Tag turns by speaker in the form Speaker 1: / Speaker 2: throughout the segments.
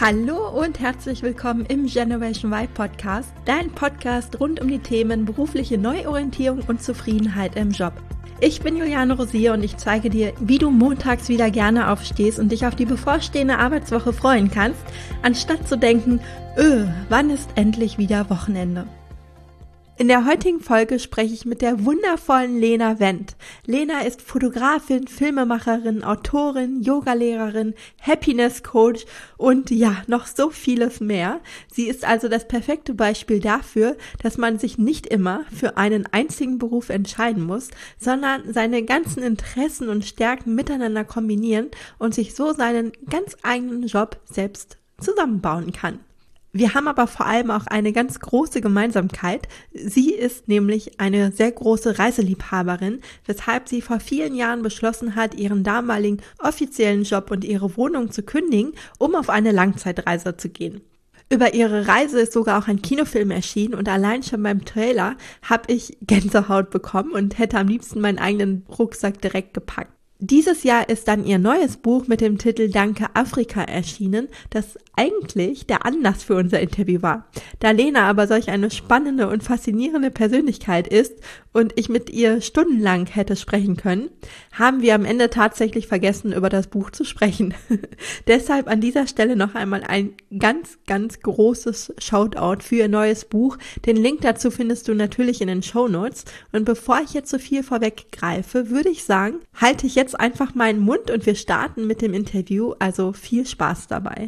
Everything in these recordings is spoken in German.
Speaker 1: Hallo und herzlich willkommen im Generation Y Podcast, dein Podcast rund um die Themen berufliche Neuorientierung und Zufriedenheit im Job. Ich bin Juliane Rosier und ich zeige dir, wie du montags wieder gerne aufstehst und dich auf die bevorstehende Arbeitswoche freuen kannst, anstatt zu denken, wann ist endlich wieder Wochenende? In der heutigen Folge spreche ich mit der wundervollen Lena Wendt. Lena ist Fotografin, Filmemacherin, Autorin, Yogalehrerin, Happiness Coach und ja, noch so vieles mehr. Sie ist also das perfekte Beispiel dafür, dass man sich nicht immer für einen einzigen Beruf entscheiden muss, sondern seine ganzen Interessen und Stärken miteinander kombinieren und sich so seinen ganz eigenen Job selbst zusammenbauen kann. Wir haben aber vor allem auch eine ganz große Gemeinsamkeit. Sie ist nämlich eine sehr große Reiseliebhaberin, weshalb sie vor vielen Jahren beschlossen hat, ihren damaligen offiziellen Job und ihre Wohnung zu kündigen, um auf eine Langzeitreise zu gehen. Über ihre Reise ist sogar auch ein Kinofilm erschienen und allein schon beim Trailer habe ich Gänsehaut bekommen und hätte am liebsten meinen eigenen Rucksack direkt gepackt. Dieses Jahr ist dann ihr neues Buch mit dem Titel Danke Afrika erschienen, das eigentlich der Anlass für unser Interview war. Da Lena aber solch eine spannende und faszinierende Persönlichkeit ist und ich mit ihr stundenlang hätte sprechen können, haben wir am Ende tatsächlich vergessen, über das Buch zu sprechen. Deshalb an dieser Stelle noch einmal ein ganz, ganz großes Shoutout für ihr neues Buch. Den Link dazu findest du natürlich in den Shownotes. Und bevor ich jetzt so viel vorweggreife, würde ich sagen, halte ich jetzt einfach meinen Mund und wir starten mit dem Interview. Also viel Spaß dabei.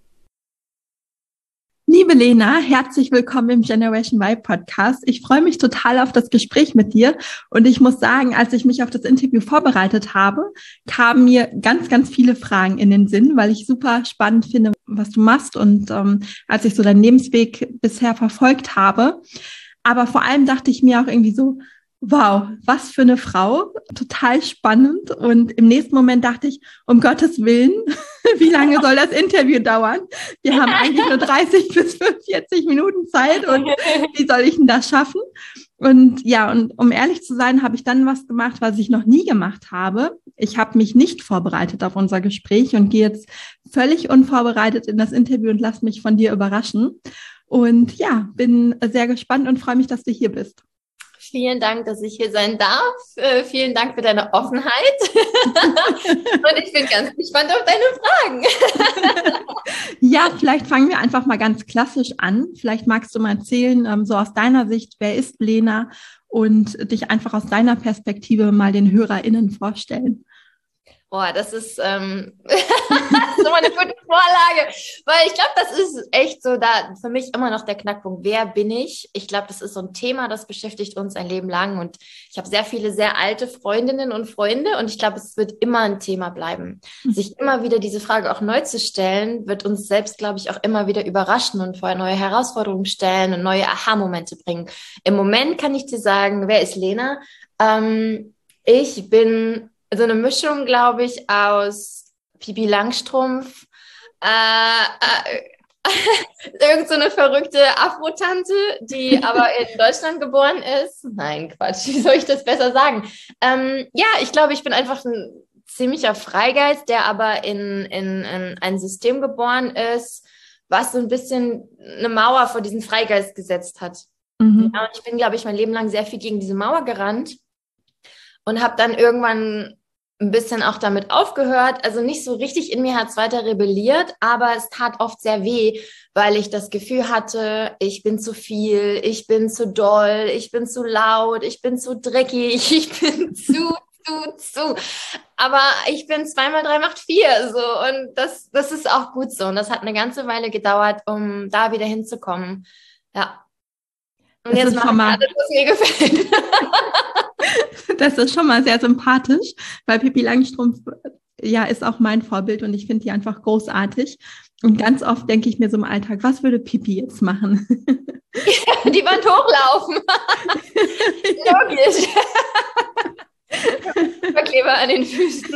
Speaker 1: Liebe Lena, herzlich willkommen im Generation Y Podcast. Ich freue mich total auf das Gespräch mit dir und ich muss sagen, als ich mich auf das Interview vorbereitet habe, kamen mir ganz, ganz viele Fragen in den Sinn, weil ich super spannend finde, was du machst und als ich so deinen Lebensweg bisher verfolgt habe. Aber vor allem dachte ich mir auch irgendwie so, wow, was für eine Frau, total spannend. Und im nächsten Moment dachte ich, um Gottes Willen, wie lange soll das Interview dauern? Wir haben eigentlich nur 30 bis 45 Minuten Zeit und wie soll ich denn das schaffen? Und ja, und um ehrlich zu sein, habe ich dann was gemacht, was ich noch nie gemacht habe. Ich habe mich nicht vorbereitet auf unser Gespräch und gehe jetzt völlig unvorbereitet in das Interview und lasse mich von dir überraschen. Und ja, bin sehr gespannt und freue mich, dass du hier bist.
Speaker 2: Vielen Dank, dass ich hier sein darf. Vielen Dank für deine Offenheit. Und ich bin ganz gespannt auf deine Fragen.
Speaker 1: Ja, vielleicht fangen wir einfach mal ganz klassisch an. Vielleicht magst du mal erzählen, so aus deiner Sicht, wer ist Lena und dich einfach aus deiner Perspektive mal den HörerInnen vorstellen.
Speaker 2: Boah, das ist so eine gute Vorlage, weil ich glaube, das ist echt so da für mich immer noch der Knackpunkt. Wer bin ich? Ich glaube, das ist so ein Thema, das beschäftigt uns ein Leben lang und ich habe sehr viele sehr alte Freundinnen und Freunde und ich glaube, es wird immer ein Thema bleiben. Sich immer wieder diese Frage auch neu zu stellen, wird uns selbst, glaube ich, auch immer wieder überraschen und vor neue Herausforderungen stellen und neue Aha-Momente bringen. Im Moment kann ich dir sagen, wer ist Lena? Ich bin so eine Mischung, glaube ich, aus Pippi Langstrumpf, irgend so eine verrückte Afro-Tante, die aber in Deutschland geboren ist. Nein, Quatsch, wie soll ich das besser sagen? Ja, ich glaube, ich bin einfach ein ziemlicher Freigeist, der aber in ein System geboren ist, was so ein bisschen eine Mauer vor diesen Freigeist gesetzt hat. Mhm. Ja, und ich bin, glaube ich, mein Leben lang sehr viel gegen diese Mauer gerannt und habe dann irgendwann ein bisschen auch damit aufgehört, also nicht so richtig in mir hat es weiter rebelliert, aber es tat oft sehr weh, weil ich das Gefühl hatte, ich bin zu viel, ich bin zu doll, ich bin zu laut, ich bin zu dreckig, ich bin zu. Aber ich bin 2 mal 3 macht 4, so, und das ist auch gut so und das hat eine ganze Weile gedauert, um da wieder hinzukommen, ja. Und jetzt mache ich alles, was mir gefällt.
Speaker 1: Das ist schon mal sehr sympathisch, weil Pippi Langstrumpf ja ist auch mein Vorbild und ich finde die einfach großartig. Und ganz oft denke ich mir so im Alltag, was würde Pippi jetzt machen?
Speaker 2: Ja, die Wand hochlaufen. Logisch. Verkleber an den Füßen.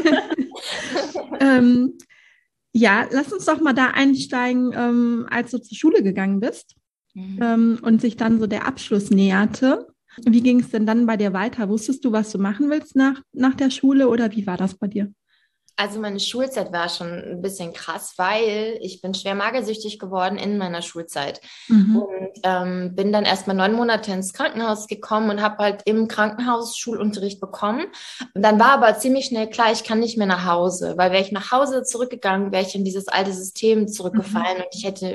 Speaker 1: Ja, lass uns doch mal da einsteigen, als du zur Schule gegangen bist und sich dann so der Abschluss näherte. Wie ging es denn dann bei dir weiter? Wusstest du, was du machen willst nach der Schule oder wie war das bei dir?
Speaker 2: Also meine Schulzeit war schon ein bisschen krass, weil ich bin schwer magersüchtig geworden in meiner Schulzeit
Speaker 1: Mhm.
Speaker 2: und bin dann erstmal 9 Monate ins Krankenhaus gekommen und habe halt im Krankenhaus Schulunterricht bekommen. Und dann war aber ziemlich schnell klar, ich kann nicht mehr nach Hause, weil wäre ich nach Hause zurückgegangen, wäre ich in dieses alte System
Speaker 1: Mhm.
Speaker 2: zurückgefallen und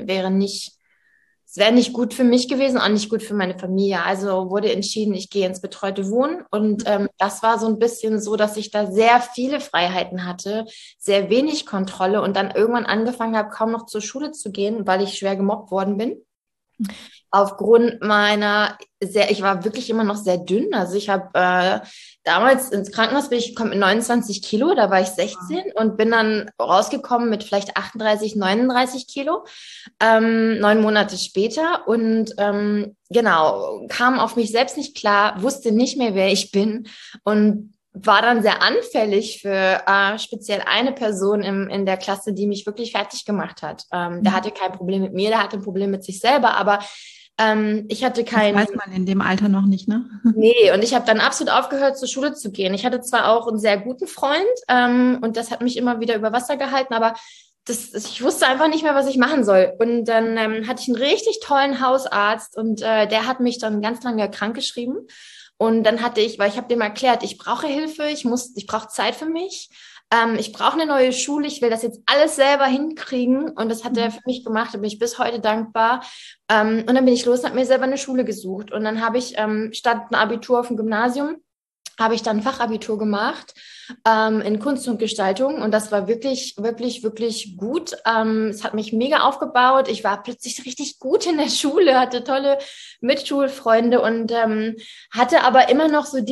Speaker 2: es wäre nicht gut für mich gewesen, auch nicht gut für meine Familie. Also wurde entschieden, ich gehe ins betreute Wohnen. Und das war so ein bisschen so, dass ich da sehr viele Freiheiten hatte, sehr wenig Kontrolle und dann irgendwann angefangen habe, kaum noch zur Schule zu gehen, weil ich schwer gemobbt worden bin aufgrund ich war wirklich immer noch sehr dünn. Also ich habe damals ins Krankenhaus bin ich gekommen mit 29 Kilo, da war ich 16 und bin dann rausgekommen mit vielleicht 38, 39 Kilo, 9 Monate später und genau, kam auf mich selbst nicht klar, wusste nicht mehr, wer ich bin und war dann sehr anfällig für speziell eine Person in der Klasse, die mich wirklich fertig gemacht hat. Der hatte kein Problem mit mir, der hatte ein Problem mit sich selber, aber ich hatte
Speaker 1: Das
Speaker 2: kein,
Speaker 1: weiß man in dem Alter noch nicht, ne?
Speaker 2: nee, und ich habe dann absolut aufgehört, zur Schule zu gehen. Ich hatte zwar auch einen sehr guten Freund und das hat mich immer wieder über Wasser gehalten, aber ich wusste einfach nicht mehr, was ich machen soll. Und dann hatte ich einen richtig tollen Hausarzt und der hat mich dann ganz lange krankgeschrieben. Und dann weil ich habe dem erklärt, ich brauche Hilfe, ich brauche Zeit für mich. Ich brauche eine neue Schule, ich will das jetzt alles selber hinkriegen. Und das hat er
Speaker 1: Mhm.
Speaker 2: für mich gemacht, da bin ich bis heute dankbar. Und dann bin ich los und habe mir selber eine Schule gesucht. Und dann habe ich statt ein Abitur auf dem Gymnasium, habe ich dann ein Fachabitur gemacht in Kunst und Gestaltung. Und das war wirklich, wirklich, wirklich gut. Es hat mich mega aufgebaut. Ich war plötzlich richtig gut in der Schule, hatte tolle Mitschulfreunde und hatte aber immer noch so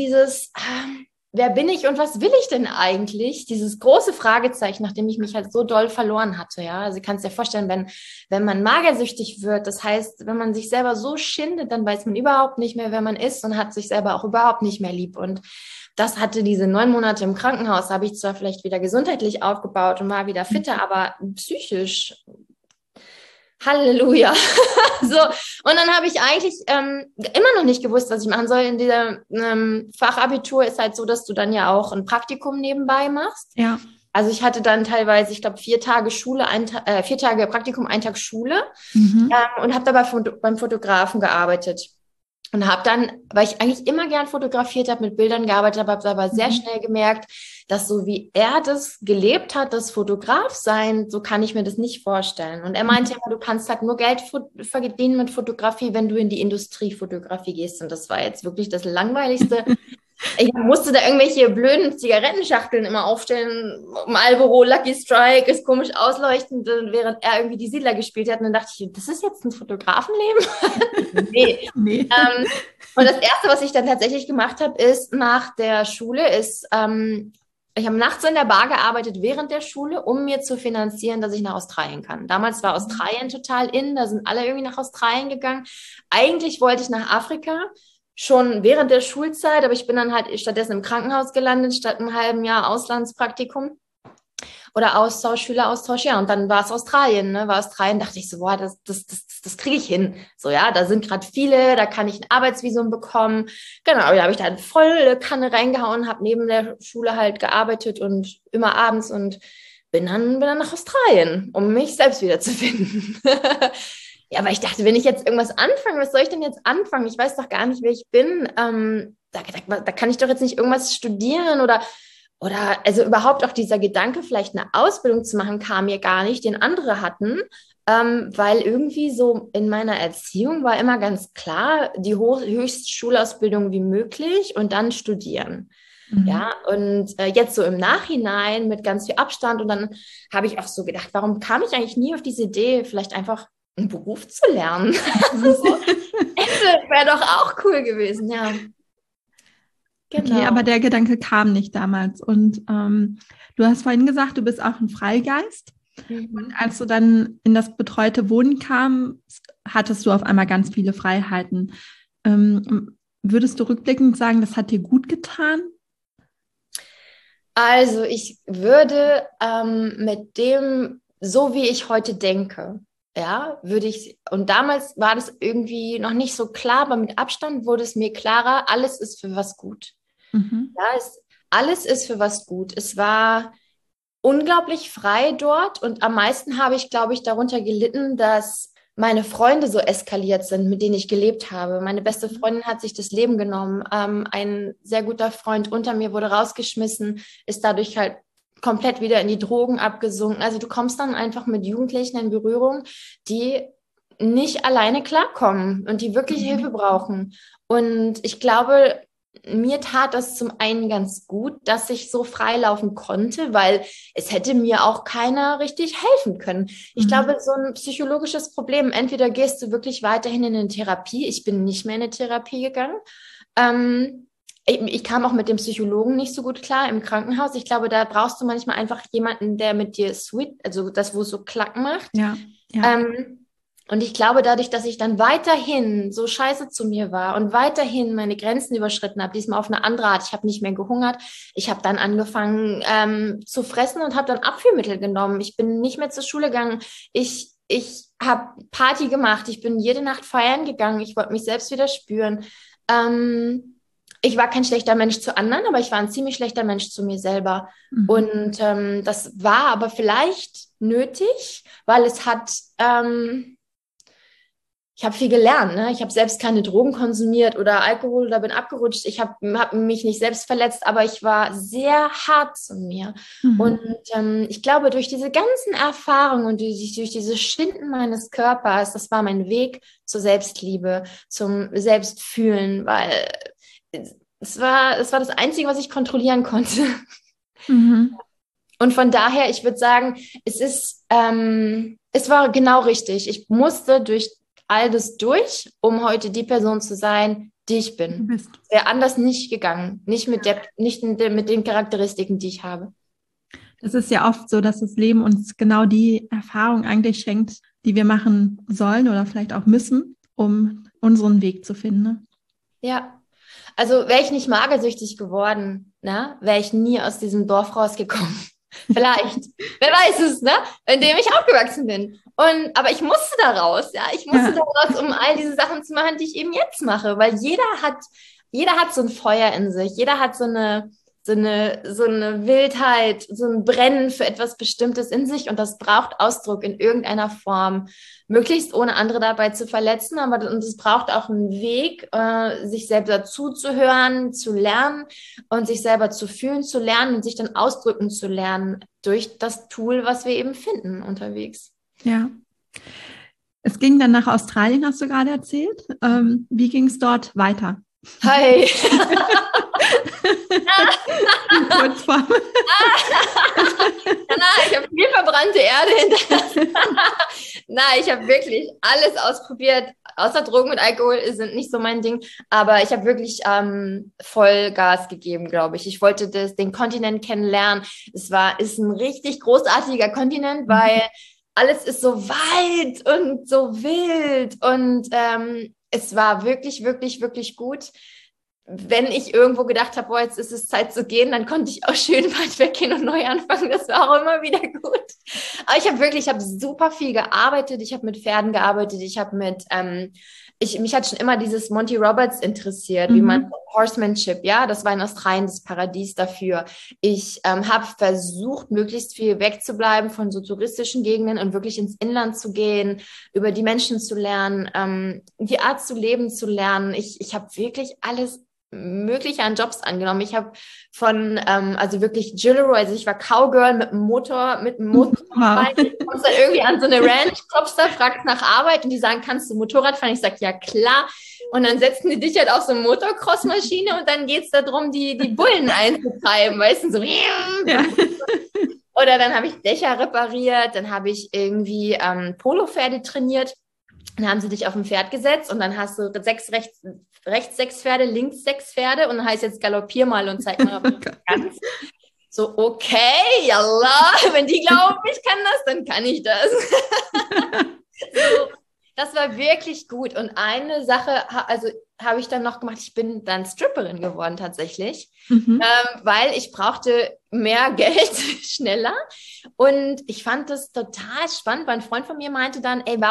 Speaker 2: wer bin ich und was will ich denn eigentlich? Dieses große Fragezeichen, nachdem ich mich halt so doll verloren hatte, ja. Also, du kannst dir vorstellen, wenn man magersüchtig wird, das heißt, wenn man sich selber so schindet, dann weiß man überhaupt nicht mehr, wer man ist und hat sich selber auch überhaupt nicht mehr lieb. Und das hatte diese 9 Monate im Krankenhaus, habe ich zwar vielleicht wieder gesundheitlich aufgebaut und war wieder fitter, aber psychisch, Halleluja. So, und dann habe ich eigentlich immer noch nicht gewusst, was ich machen soll. In dieser Fachabitur ist halt so, dass du dann ja auch ein Praktikum nebenbei machst.
Speaker 1: Ja.
Speaker 2: Also ich hatte dann teilweise, ich glaube, 4 Tage Schule, 4 Tage Praktikum, 1 Tag Schule
Speaker 1: Mhm.
Speaker 2: und habe dabei beim Fotografen gearbeitet. Und habe dann, weil ich eigentlich immer gern fotografiert habe, mit Bildern gearbeitet habe, habe aber sehr
Speaker 1: Mhm.
Speaker 2: schnell gemerkt, dass so wie er das gelebt hat, das Fotograf sein, so kann ich mir das nicht vorstellen. Und er meinte immer, du kannst halt nur Geld verdienen mit Fotografie, wenn du in die Industriefotografie gehst. Und das war jetzt wirklich das Langweiligste. Ich musste da irgendwelche blöden Zigarettenschachteln immer aufstellen. Marlboro, Lucky Strike, ist komisch ausleuchtend, während er irgendwie die Siedler gespielt hat. Und dann dachte ich, das ist jetzt ein Fotografenleben? Nee.
Speaker 1: Nee.
Speaker 2: Und das Erste, was ich dann tatsächlich gemacht habe, ist nach der Schule, ich habe nachts in der Bar gearbeitet während der Schule, um mir zu finanzieren, dass ich nach Australien kann. Damals war Australien total in, da sind alle irgendwie nach Australien gegangen. Eigentlich wollte ich nach Afrika, schon während der Schulzeit, aber ich bin dann halt stattdessen im Krankenhaus gelandet, statt einem halben Jahr Auslandspraktikum oder Austausch, Schüleraustausch, ja, und dann war es Australien, ne? War Australien, dachte ich so, boah, das kriege ich hin. So, ja, da sind gerade viele, da kann ich ein Arbeitsvisum bekommen. Genau, da habe ich dann volle Kanne reingehauen, habe neben der Schule halt gearbeitet und immer abends und bin dann nach Australien, um mich selbst wiederzufinden. Ja, aber ich dachte, wenn ich jetzt irgendwas anfange, was soll ich denn jetzt anfangen? Ich weiß doch gar nicht, wer ich bin. Da kann ich doch jetzt nicht irgendwas studieren oder also überhaupt auch dieser Gedanke, vielleicht eine Ausbildung zu machen, kam mir gar nicht, den andere hatten, weil irgendwie so in meiner Erziehung war immer ganz klar, die höchste Schulausbildung wie möglich und dann studieren.
Speaker 1: Mhm.
Speaker 2: Ja, und jetzt so im Nachhinein mit ganz viel Abstand und dann habe ich auch so gedacht, warum kam ich eigentlich nie auf diese Idee, vielleicht einfach einen Beruf zu lernen?
Speaker 1: Mhm.
Speaker 2: So, wäre doch auch cool gewesen, ja.
Speaker 1: Okay, aber
Speaker 2: Genau.
Speaker 1: der Gedanke kam nicht damals. Und du hast vorhin gesagt, du bist auch ein Freigeist.
Speaker 2: Mhm.
Speaker 1: Als du dann in das betreute Wohnen kamst, hattest du auf einmal ganz viele Freiheiten. Würdest du rückblickend sagen, das hat dir gut getan?
Speaker 2: Also ich würde mit dem, so wie ich heute denke, ja, und damals war das irgendwie noch nicht so klar, aber mit Abstand wurde es mir klarer, alles ist für was gut.
Speaker 1: Mhm.
Speaker 2: Ja, alles ist für was gut. Es war unglaublich frei dort und am meisten habe ich, glaube ich, darunter gelitten, dass meine Freunde so eskaliert sind, mit denen ich gelebt habe. Meine beste Freundin hat sich das Leben genommen. Ein sehr guter Freund unter mir wurde rausgeschmissen, ist dadurch halt komplett wieder in die Drogen abgesunken. Also du kommst dann einfach mit Jugendlichen in Berührung, die nicht alleine klarkommen und die wirklich Hilfe brauchen. Und ich glaube, mir tat das zum einen ganz gut, dass ich so freilaufen konnte, weil es hätte mir auch keiner richtig helfen können. Ich glaube, so ein psychologisches Problem, entweder gehst du wirklich weiterhin in eine Therapie, ich bin nicht mehr in eine Therapie gegangen, ich kam auch mit dem Psychologen nicht so gut klar im Krankenhaus. Ich glaube, da brauchst du manchmal einfach jemanden, der mit dir also das, wo es so Klack macht.
Speaker 1: Ja.
Speaker 2: Und ich glaube, dadurch, dass ich dann weiterhin so scheiße zu mir war und weiterhin meine Grenzen überschritten habe, diesmal auf eine andere Art, ich habe nicht mehr gehungert, ich habe dann angefangen zu fressen und habe dann Abführmittel genommen. Ich bin nicht mehr zur Schule gegangen. Ich habe Party gemacht. Ich bin jede Nacht feiern gegangen. Ich wollte mich selbst wieder spüren. Ich war kein schlechter Mensch zu anderen, aber ich war ein ziemlich schlechter Mensch zu mir selber. Und das war aber vielleicht nötig, weil es hat... ich habe viel gelernt, ne? Ich habe selbst keine Drogen konsumiert oder Alkohol oder bin abgerutscht. Ich hab mich nicht selbst verletzt, aber ich war sehr hart zu mir. Und ich glaube, durch diese ganzen Erfahrungen und durch dieses Schinden meines Körpers, das war mein Weg zur Selbstliebe, zum Selbstfühlen, weil es war das Einzige, was ich kontrollieren konnte. Und von daher, ich würde sagen, es war genau richtig. Ich musste durch all das durch, um heute die Person zu sein, die ich bin. Wäre anders nicht gegangen. Nicht mit den Charakteristiken, die ich habe.
Speaker 1: Das ist ja oft so, dass das Leben uns genau die Erfahrung eigentlich schenkt, die wir machen sollen oder vielleicht auch müssen, um unseren Weg zu finden. Ne?
Speaker 2: Ja. Also wäre ich nicht magersüchtig geworden, ne, wäre ich nie aus diesem Dorf rausgekommen. Vielleicht. Wer weiß es, ne? In dem ich aufgewachsen bin. Aber ich musste da raus, ja. Ich musste da raus, um all diese Sachen zu machen, die ich eben jetzt mache. Weil jeder hat so ein Feuer in sich. Jeder hat so eine Wildheit, so ein Brennen für etwas Bestimmtes in sich und das braucht Ausdruck in irgendeiner Form. Möglichst ohne andere dabei zu verletzen, und es braucht auch einen Weg, sich selber zuzuhören, zu lernen und sich selber zu fühlen, zu lernen und sich dann ausdrücken zu lernen durch das Tool, was wir eben finden unterwegs.
Speaker 1: Ja. Es ging dann nach Australien, hast du gerade erzählt. Wie ging es dort weiter?
Speaker 2: Hi!
Speaker 1: Kurzform.
Speaker 2: Ich habe viel verbrannte Erde hinterlassen. Ich habe wirklich alles ausprobiert, außer Drogen und Alkohol sind nicht so mein Ding, aber ich habe wirklich voll Gas gegeben, glaube ich. Ich wollte den Kontinent kennenlernen. Ist ein richtig großartiger Kontinent, weil alles ist so weit und so wild und es war wirklich, wirklich, wirklich gut. Wenn ich irgendwo gedacht habe, boah, jetzt ist es Zeit zu gehen, dann konnte ich auch schön weit weggehen und neu anfangen. Das war auch immer wieder gut. Aber ich habe super viel gearbeitet. Ich habe mit Pferden gearbeitet. Mich hat schon immer dieses Monty Roberts interessiert, wie man Horsemanship, ja, das war in Australien das Paradies dafür. Ich habe versucht, möglichst viel wegzubleiben von so touristischen Gegenden und wirklich ins Inland zu gehen, über die Menschen zu lernen, die Art zu leben zu lernen. Ich habe wirklich alles Mögliche an Jobs angenommen. Ich habe also wirklich Gilero, also ich war Cowgirl mit einem Motor. Du kommst dann irgendwie an so eine Ranch, klopfst da, fragst nach Arbeit und die sagen, kannst du Motorrad fahren? Ich sage, ja klar. Und dann setzen die dich halt auf so eine Motocross-Maschine und dann geht es darum, die Bullen einzutreiben, weißt du, so. Ja. Oder dann habe ich Dächer repariert, dann habe ich irgendwie Polopferde trainiert. Dann haben sie dich auf ein Pferd gesetzt und dann hast du rechts 6 Pferde, links 6 Pferde und dann heißt jetzt galoppier mal und zeig mal, ob du kannst. So, okay, yalla, wenn die glauben, ich kann das, dann kann ich das. So, das war wirklich gut. Und eine Sache, also habe ich dann noch gemacht, ich bin dann Stripperin geworden tatsächlich, weil ich brauchte mehr Geld schneller. Und ich fand das total spannend, weil ein Freund von mir meinte dann, ey, warum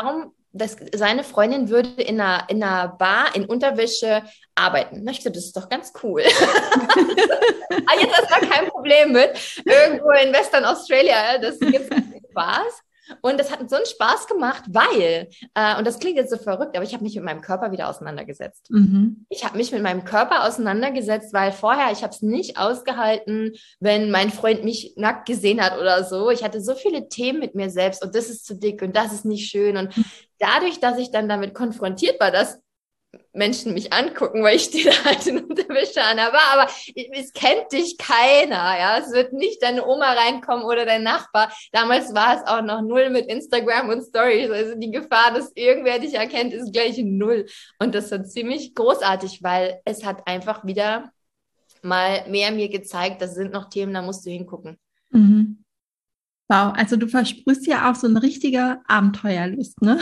Speaker 2: seine Freundin würde in einer Bar in Unterwäsche arbeiten. Na, ich gesagt, das ist doch ganz cool. Jetzt hast du da kein Problem mit. Irgendwo in Western Australia, das gibt Spaß. Und das hat so einen Spaß gemacht, weil, und das klingt jetzt so verrückt, aber ich habe mich mit meinem Körper wieder auseinandergesetzt.
Speaker 1: Mhm.
Speaker 2: Ich habe mich mit meinem Körper auseinandergesetzt, weil vorher, ich habe es nicht ausgehalten, wenn mein Freund mich nackt gesehen hat oder so. Ich hatte so viele Themen mit mir selbst und das ist zu dick und das ist nicht schön. Und dadurch, dass ich dann damit konfrontiert war, dass Menschen mich angucken, weil ich stehe da halt in Unterwäsche an der Bar, aber es kennt dich keiner, ja, es wird nicht deine Oma reinkommen oder dein Nachbar. Damals war es auch noch null mit Instagram und Stories, also die Gefahr, dass irgendwer dich erkennt, ist gleich null. Und das war ziemlich großartig, weil es hat einfach wieder mal mehr mir gezeigt, das sind noch Themen, da musst du hingucken.
Speaker 1: Mhm. Wow, also du versprühst ja auch so eine richtige Abenteuerlust, ne?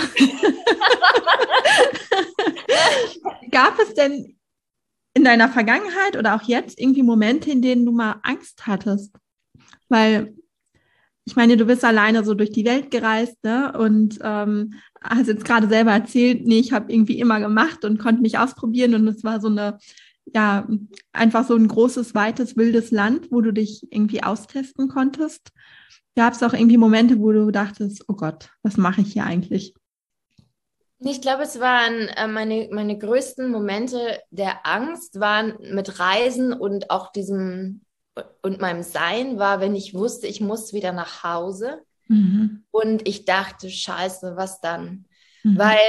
Speaker 1: Gab es denn in deiner Vergangenheit oder auch jetzt irgendwie Momente, in denen du mal Angst hattest? Weil ich meine, du bist alleine so durch die Welt gereist, ne? Und hast jetzt gerade selber erzählt, nee, ich habe irgendwie immer gemacht und konnte mich ausprobieren und es war so eine, ja, einfach so ein großes, weites, wildes Land, wo du dich irgendwie austesten konntest. Gab es auch irgendwie Momente, wo du dachtest, oh Gott, was mache ich hier eigentlich?
Speaker 2: Ich glaube, es waren meine größten Momente der Angst waren mit Reisen und auch diesem und meinem Sein war, wenn ich wusste, ich muss wieder nach Hause
Speaker 1: Mhm.
Speaker 2: und ich dachte, Scheiße, was dann?
Speaker 1: Mhm.
Speaker 2: Weil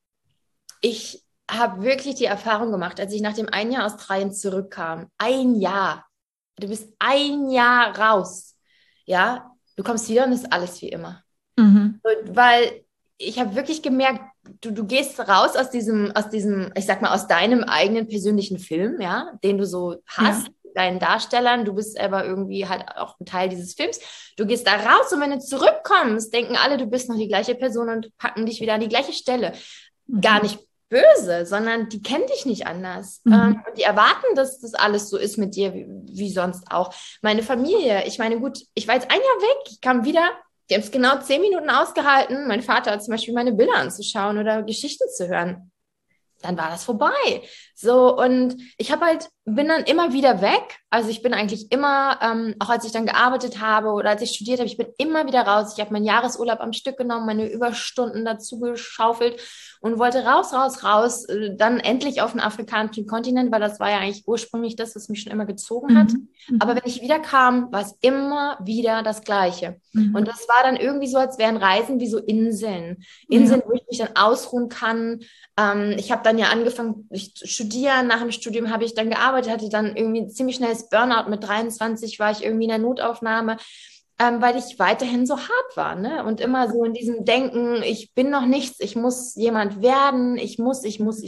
Speaker 2: ich habe wirklich die Erfahrung gemacht, als ich nach dem 1 Jahr Australien zurückkam, 1 Jahr, du bist 1 Jahr raus, ja, du kommst wieder und ist alles wie immer.
Speaker 1: Mhm.
Speaker 2: Und weil ich habe wirklich gemerkt, du gehst raus aus diesem, ich sag mal, aus deinem eigenen persönlichen Film, ja, den du so hast,
Speaker 1: Ja.
Speaker 2: deinen Darstellern, du bist aber irgendwie halt auch ein Teil dieses Films. Du gehst da raus und wenn du zurückkommst, denken alle, du bist noch die gleiche Person und packen dich wieder an die gleiche Stelle. Gar
Speaker 1: Mhm.
Speaker 2: nicht böse, sondern die kennen dich nicht anders.
Speaker 1: Mhm.
Speaker 2: Und die erwarten, dass das alles so ist mit dir, wie sonst auch. Meine Familie, ich meine, gut, ich war jetzt 1 Jahr weg, ich kam wieder, die haben es genau 10 Minuten ausgehalten, mein Vater zum Beispiel meine Bilder anzuschauen oder Geschichten zu hören. Dann war das vorbei. So, und ich bin dann immer wieder weg. Also ich bin eigentlich immer, auch als ich dann gearbeitet habe oder als ich studiert habe, ich bin immer wieder raus. Ich habe meinen Jahresurlaub am Stück genommen, meine Überstunden dazu geschaufelt und wollte raus, raus, raus, dann endlich auf den afrikanischen Kontinent, weil das war ja eigentlich ursprünglich das, was mich schon immer gezogen hat.
Speaker 1: Mhm.
Speaker 2: Aber wenn ich wieder kam, war es immer wieder das Gleiche.
Speaker 1: Mhm.
Speaker 2: Und das war dann irgendwie so, als wären Reisen wie so Inseln.
Speaker 1: Ja.
Speaker 2: Inseln, wo ich mich dann ausruhen kann. Ich habe dann ja angefangen, ich studieren. Nach dem Studium habe ich dann gearbeitet, hatte dann irgendwie ein ziemlich schnelles Burnout. Mit 23 war ich irgendwie in der Notaufnahme, weil ich weiterhin so hart war, ne? Und immer so in diesem Denken, ich bin noch nichts, ich muss jemand werden, ich muss.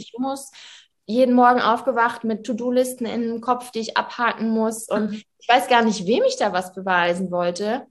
Speaker 2: Jeden Morgen aufgewacht mit To-Do-Listen in dem Kopf, die ich abhaken muss. Und ich weiß gar nicht, wem ich da was beweisen wollte.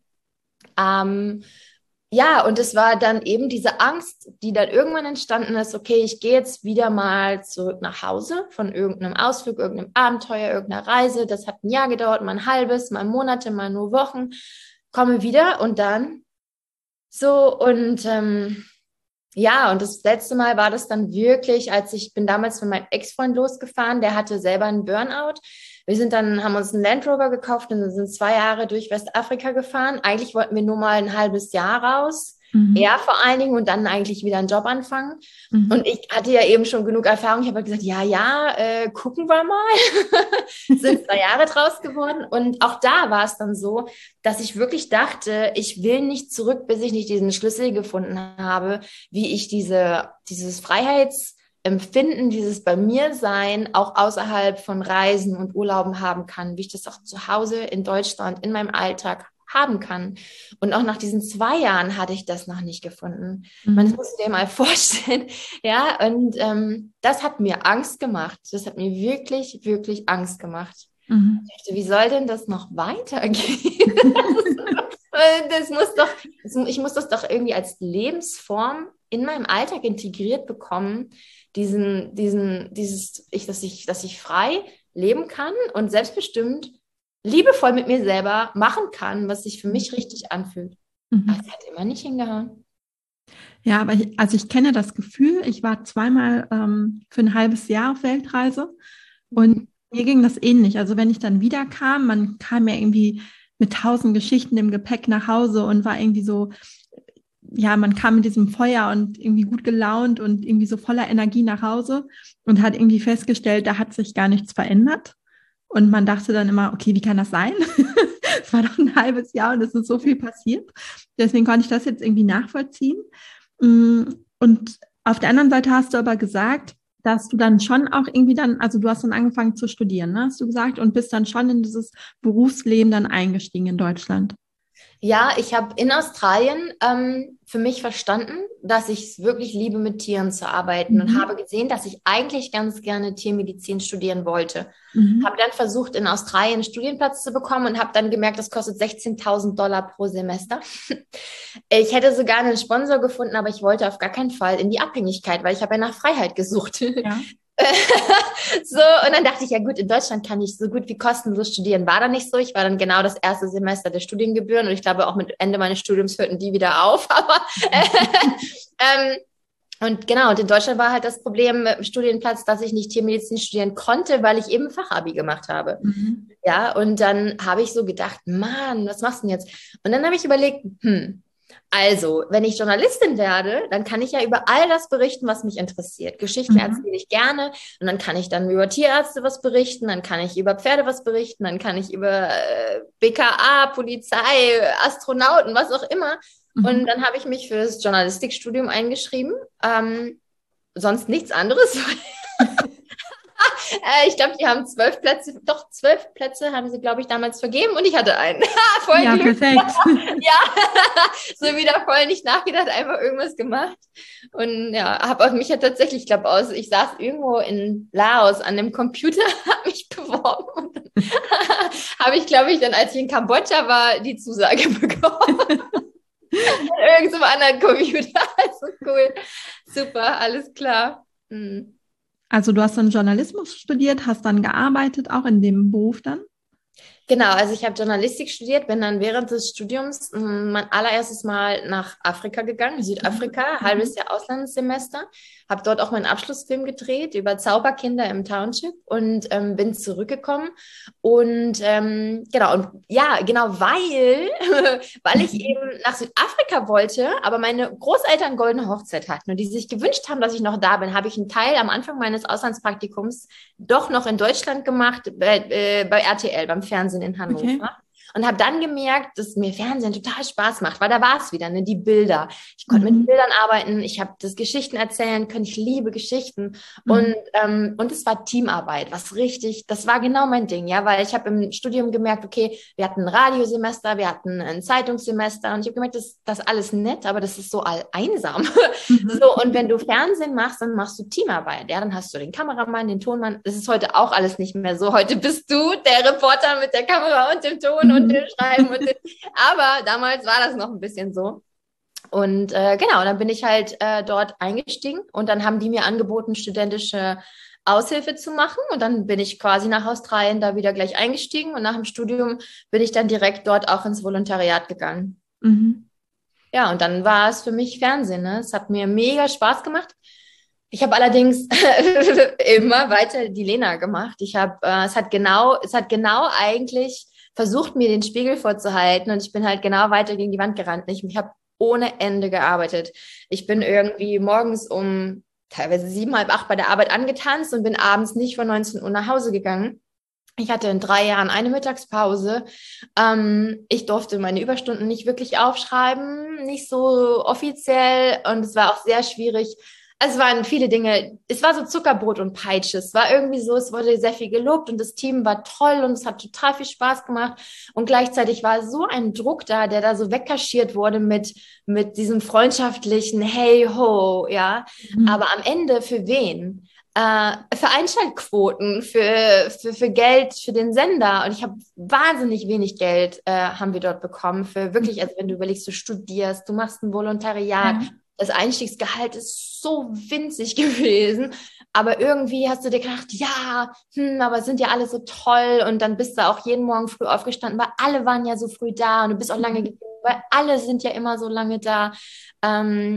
Speaker 2: Ja, und es war dann eben diese Angst, die dann irgendwann entstanden ist, okay, ich gehe jetzt wieder mal zurück nach Hause von irgendeinem Ausflug, irgendeinem Abenteuer, irgendeiner Reise. Das hat ein Jahr gedauert, mal ein halbes, mal Monate, mal nur Wochen. Komme wieder und dann so und ja, und das letzte Mal war das dann wirklich, ich bin damals von meinem Ex-Freund losgefahren, der hatte selber einen Burnout. Haben uns einen Land Rover gekauft und sind 2 Jahre durch Westafrika gefahren. Eigentlich wollten wir nur mal ein halbes Jahr raus.
Speaker 1: Mhm.
Speaker 2: Er vor allen Dingen und dann eigentlich wieder einen Job anfangen.
Speaker 1: Mhm.
Speaker 2: Und ich hatte ja eben schon genug Erfahrung. Ich habe halt gesagt, gucken wir mal. Sind 2 Jahre draus geworden. Und auch da war es dann so, dass ich wirklich dachte, ich will nicht zurück, bis ich nicht diesen Schlüssel gefunden habe, wie ich dieses Freiheitsempfinden, dieses bei mir sein, auch außerhalb von Reisen und Urlauben haben kann, wie ich das auch zu Hause in Deutschland, in meinem Alltag haben kann. Und auch nach diesen 2 Jahren hatte ich das noch nicht gefunden. Man muss dir mal vorstellen. Ja, und das hat mir Angst gemacht. Das hat mir wirklich, wirklich Angst gemacht.
Speaker 1: Mhm.
Speaker 2: Ich dachte, wie soll denn das noch weitergehen? Ich muss das doch irgendwie als Lebensform in meinem Alltag integriert bekommen, dass ich frei leben kann und selbstbestimmt liebevoll mit mir selber machen kann, was sich für mich richtig anfühlt.
Speaker 1: Mhm.
Speaker 2: Aber es hat immer nicht hingehauen.
Speaker 1: Ja, aber ich kenne das Gefühl. Ich war zweimal für ein halbes Jahr auf Weltreise und mir ging das ähnlich. Also wenn ich dann wieder kam, man kam ja irgendwie mit 1000 Geschichten im Gepäck nach Hause und war irgendwie so, ja, man kam mit diesem Feuer und irgendwie gut gelaunt und irgendwie so voller Energie nach Hause und hat irgendwie festgestellt, da hat sich gar nichts verändert. Und man dachte dann immer, okay, wie kann das sein? Es war doch ein halbes Jahr und es ist so viel passiert. Deswegen konnte ich das jetzt irgendwie nachvollziehen. Und auf der anderen Seite hast du aber gesagt, dass du dann schon auch irgendwie dann, also du hast dann angefangen zu studieren, ne, hast du gesagt, und bist dann schon in dieses Berufsleben dann eingestiegen in Deutschland.
Speaker 2: Ja, ich habe in Australien für mich verstanden, dass ich es wirklich liebe, mit Tieren zu arbeiten und
Speaker 1: Mhm.
Speaker 2: habe gesehen, dass ich eigentlich ganz gerne Tiermedizin studieren wollte.
Speaker 1: Mhm.
Speaker 2: Habe dann versucht, in Australien einen Studienplatz zu bekommen und habe dann gemerkt, das kostet $16.000 pro Semester. Ich hätte sogar einen Sponsor gefunden, aber ich wollte auf gar keinen Fall in die Abhängigkeit, weil ich habe ja nach Freiheit gesucht.
Speaker 1: Ja.
Speaker 2: So, und dann dachte ich, ja gut, in Deutschland kann ich so gut wie kostenlos studieren. War dann nicht so. Ich war dann genau das erste Semester der Studiengebühren und ich glaube auch mit Ende meines Studiums hörten die wieder auf. Aber und genau, und in Deutschland war halt das Problem mit dem Studienplatz, dass ich nicht Tiermedizin studieren konnte, weil ich eben Fachabi gemacht habe.
Speaker 1: Mhm.
Speaker 2: Ja, und dann habe ich so gedacht, Mann, was machst du denn jetzt? Und dann habe ich überlegt, also, wenn ich Journalistin werde, dann kann ich ja über all das berichten, was mich interessiert. Geschichten
Speaker 1: Mhm.
Speaker 2: erzähle ich gerne und dann kann ich dann über Tierärzte was berichten, dann kann ich über Pferde was berichten, dann kann ich über BKA, Polizei, Astronauten, was auch immer. Und
Speaker 1: Mhm.
Speaker 2: dann habe ich mich für das Journalistikstudium eingeschrieben. Sonst nichts anderes. Ich glaube, die haben 12 Plätze, doch 12 Plätze haben sie, glaube ich, damals vergeben und ich hatte einen. Voll
Speaker 1: Ja,
Speaker 2: Glück.
Speaker 1: perfekt.
Speaker 2: Ja, so wieder voll nicht nachgedacht, einfach irgendwas gemacht. Und ja, habe auf mich ja tatsächlich, ich glaube, ich saß irgendwo in Laos an dem Computer, habe mich beworben und dann habe ich, glaube ich, dann, als ich in Kambodscha war, die Zusage bekommen. An irgendeinem anderen Computer. Also cool. Super, alles klar. Hm.
Speaker 1: Also du hast dann Journalismus studiert, hast dann gearbeitet, auch in dem Beruf dann?
Speaker 2: Genau, also ich habe Journalistik studiert, bin dann während des Studiums mein allererstes Mal nach Afrika gegangen, Südafrika, halbes
Speaker 1: Mhm.
Speaker 2: Jahr Auslandssemester, habe dort auch meinen Abschlussfilm gedreht über Zauberkinder im Township und bin zurückgekommen und genau, und ja, genau, weil ich eben nach Südafrika wollte, aber meine Großeltern goldene Hochzeit hatten und die sich gewünscht haben, dass ich noch da bin, habe ich einen Teil am Anfang meines Auslandspraktikums doch noch in Deutschland gemacht, bei RTL, beim Fernsehen in
Speaker 1: Okay.
Speaker 2: Hannover. Und habe dann gemerkt, dass mir Fernsehen total Spaß macht, weil da war es wieder, ne, die Bilder. Ich konnte mit
Speaker 1: Mhm.
Speaker 2: Bildern arbeiten, ich habe das Geschichten erzählen können, ich liebe Geschichten.
Speaker 1: Mhm.
Speaker 2: Und es war Teamarbeit, was richtig, das war genau mein Ding, ja, weil ich habe im Studium gemerkt, okay, wir hatten ein Radiosemester, wir hatten ein Zeitungssemester und ich habe gemerkt, das ist alles nett, aber das ist so einsam.
Speaker 1: Mhm.
Speaker 2: So, und wenn du Fernsehen machst, dann machst du Teamarbeit. Ja, dann hast du den Kameramann, den Tonmann. Das ist heute auch alles nicht mehr so. Heute bist du der Reporter mit der Kamera und dem Ton und dem
Speaker 1: Mhm.
Speaker 2: Schreiben. Aber damals war das noch ein bisschen so. Und genau, dann bin ich halt dort eingestiegen und dann haben die mir angeboten, studentische Aushilfe zu machen. Und dann bin ich quasi nach Australien da wieder gleich eingestiegen und nach dem Studium bin ich dann direkt dort auch ins Volontariat gegangen.
Speaker 1: Mhm.
Speaker 2: Ja, und dann war es für mich Fernsehen. Ne? Es hat mir mega Spaß gemacht. Ich habe allerdings immer weiter die Lena gemacht. Es hat genau eigentlich versucht, mir den Spiegel vorzuhalten und ich bin halt genau weiter gegen die Wand gerannt. Ich habe ohne Ende gearbeitet. Ich bin irgendwie morgens um teilweise 7, halb 8 bei der Arbeit angetanzt und bin abends nicht vor 19 Uhr nach Hause gegangen. Ich hatte in 3 Jahren eine Mittagspause. Ich durfte meine Überstunden nicht wirklich aufschreiben, nicht so offiziell. Und es war auch sehr schwierig. Es waren viele Dinge. Es war so Zuckerbrot und Peitsche. Es war irgendwie so, es wurde sehr viel gelobt und das Team war toll und es hat total viel Spaß gemacht. Und gleichzeitig war so ein Druck da, der da so wegkaschiert wurde mit diesem freundschaftlichen Hey ho, ja.
Speaker 1: Mhm.
Speaker 2: Aber am Ende für wen? Für Einschaltquoten, für Geld für den Sender. Und ich habe wahnsinnig wenig Geld, haben wir dort bekommen. Für wirklich, also wenn du überlegst, du studierst, du machst ein Volontariat.
Speaker 1: Ja.
Speaker 2: Das Einstiegsgehalt ist so winzig gewesen. Aber irgendwie hast du dir gedacht, ja, aber es sind ja alle so toll. Und dann bist du auch jeden Morgen früh aufgestanden, weil alle waren ja so früh da und du bist auch lange geblieben, weil alle sind ja immer so lange da.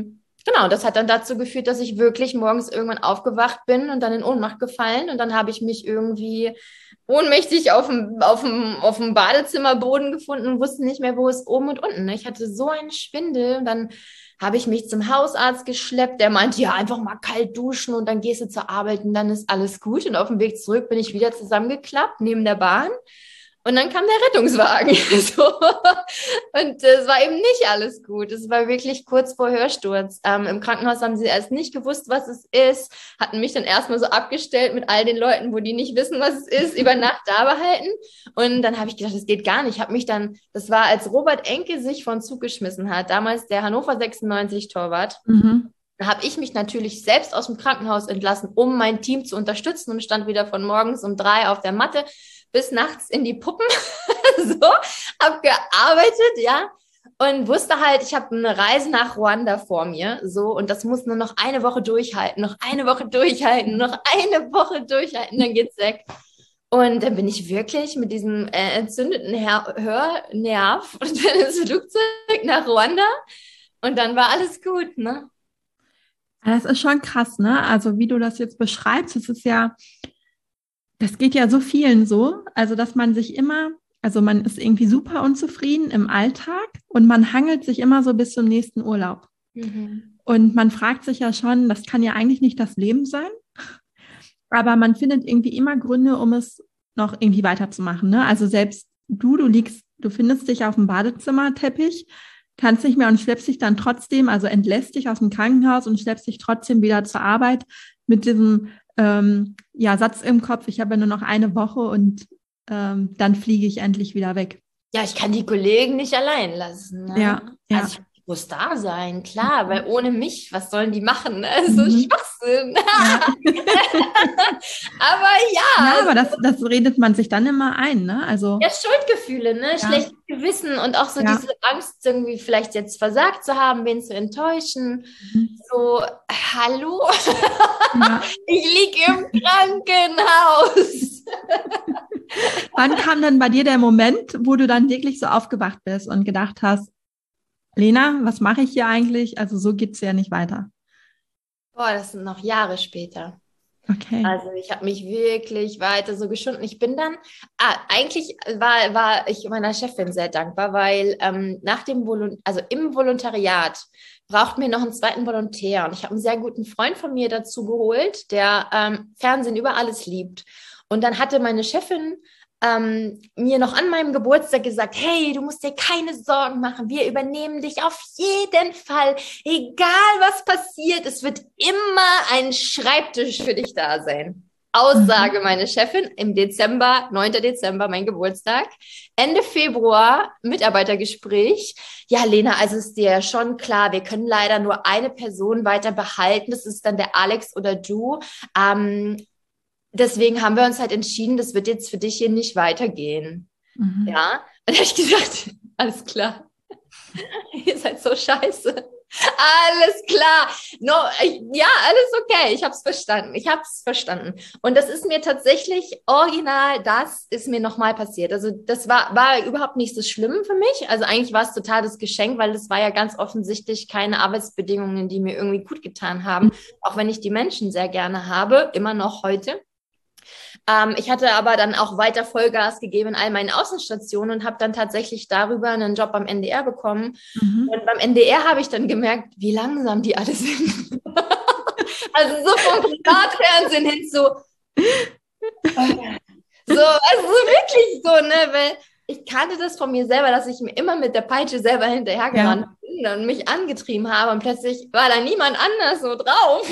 Speaker 2: Genau, das hat dann dazu geführt, dass ich wirklich morgens irgendwann aufgewacht bin und dann in Ohnmacht gefallen. Und dann habe ich mich irgendwie ohnmächtig auf dem Badezimmerboden gefunden und wusste nicht mehr, wo ist oben und unten. Ich hatte so einen Schwindel. Und dann habe ich mich zum Hausarzt geschleppt. Der meinte, ja, einfach mal kalt duschen und dann gehst du zur Arbeit und dann ist alles gut. Und auf dem Weg zurück bin ich wieder zusammengeklappt neben der Bahn. Und dann kam der Rettungswagen. So. Und es war eben nicht alles gut. Es war wirklich kurz vor Hörsturz. Im Krankenhaus haben sie erst nicht gewusst, was es ist, hatten mich dann erstmal so abgestellt mit all den Leuten, wo die nicht wissen, was es ist, über Nacht da behalten. Und dann habe ich gedacht, das geht gar nicht. Das war, als Robert Enke sich von Zug geschmissen hat, damals der Hannover 96 Torwart. Da habe ich mich natürlich selbst aus dem Krankenhaus entlassen, um mein Team zu unterstützen und stand wieder von morgens um 3 auf der Matte bis nachts in die Puppen, so, habe gearbeitet, ja, und wusste halt, ich habe eine Reise nach Ruanda vor mir, so, und das muss nur noch eine Woche durchhalten, noch eine Woche durchhalten, noch eine Woche durchhalten, dann geht's weg. Und dann bin ich wirklich mit diesem entzündeten Hörnerv und dann ins Flugzeug nach Ruanda und dann war alles gut, ne?
Speaker 1: Das ist schon krass, ne? Also wie du das jetzt beschreibst, das geht ja so vielen so, also dass man sich immer, also man ist irgendwie super unzufrieden im Alltag und man hangelt sich immer so bis zum nächsten Urlaub. Und man fragt sich ja schon, das kann ja eigentlich nicht das Leben sein, aber man findet irgendwie immer Gründe, um es noch irgendwie weiterzumachen, ne? Also selbst du findest dich auf dem Badezimmerteppich, kannst nicht mehr und schleppst dich dann trotzdem, also entlässt dich aus dem Krankenhaus und schleppst dich trotzdem wieder zur Arbeit mit diesem Satz im Kopf, ich habe ja nur noch eine Woche und dann fliege ich endlich wieder weg.
Speaker 2: Ja, ich kann die Kollegen nicht allein lassen. Ne?
Speaker 1: Ja.
Speaker 2: Also ich muss da sein, klar, weil ohne mich, was sollen die machen? Ne? So Schwachsinn. Ja. Aber ja.
Speaker 1: Ja, aber das redet man sich dann immer ein, ne? Also,
Speaker 2: ja, Schuldgefühle, ne? Ja. Schlechtes Gewissen und auch so diese Angst, irgendwie vielleicht jetzt versagt zu haben, wen zu enttäuschen. So, hallo? Ja. Ich liege im Krankenhaus.
Speaker 1: Wann kam dann bei dir der Moment, wo du dann wirklich so aufgewacht bist und gedacht hast, Lena, was mache ich hier eigentlich? Also so geht es ja nicht weiter.
Speaker 2: Boah, das sind noch Jahre später.
Speaker 1: Okay.
Speaker 2: Also ich habe mich wirklich weiter so geschunden. Ich bin dann, eigentlich war ich meiner Chefin sehr dankbar, weil im Volontariat braucht mir noch einen zweiten Volontär. Und ich habe einen sehr guten Freund von mir dazu geholt, der Fernsehen über alles liebt. Und dann hatte meine Chefin mir noch an meinem Geburtstag gesagt, hey, du musst dir keine Sorgen machen, wir übernehmen dich auf jeden Fall, egal was passiert, es wird immer ein Schreibtisch für dich da sein. Aussage meine Chefin im Dezember, 9. Dezember, mein Geburtstag. Ende Februar, Mitarbeitergespräch. Ja, Lena, also ist dir schon klar, wir können leider nur eine Person weiter behalten, das ist dann der Alex oder du. Deswegen haben wir uns halt entschieden, das wird jetzt für dich hier nicht weitergehen. Ja, und da habe ich gesagt, alles klar, ihr seid so scheiße. Alles klar. Alles okay. Ich habe es verstanden. Und das ist mir tatsächlich original, das ist mir nochmal passiert. Also das war überhaupt nicht so schlimm für mich. Also eigentlich war es total das Geschenk, weil das war ja ganz offensichtlich keine Arbeitsbedingungen, die mir irgendwie gut getan haben. Auch wenn ich die Menschen sehr gerne habe, immer noch heute. Ich hatte aber dann auch weiter Vollgas gegeben in all meinen Außenstationen und habe dann tatsächlich darüber einen Job beim NDR bekommen. Und beim NDR habe ich dann gemerkt, wie langsam die alle sind. Also so vom Privatfernsehen hin so wirklich so, ne, weil ich kannte das von mir selber, dass ich mir immer mit der Peitsche selber hinterhergerannt bin und mich angetrieben habe und plötzlich war da niemand anders so drauf.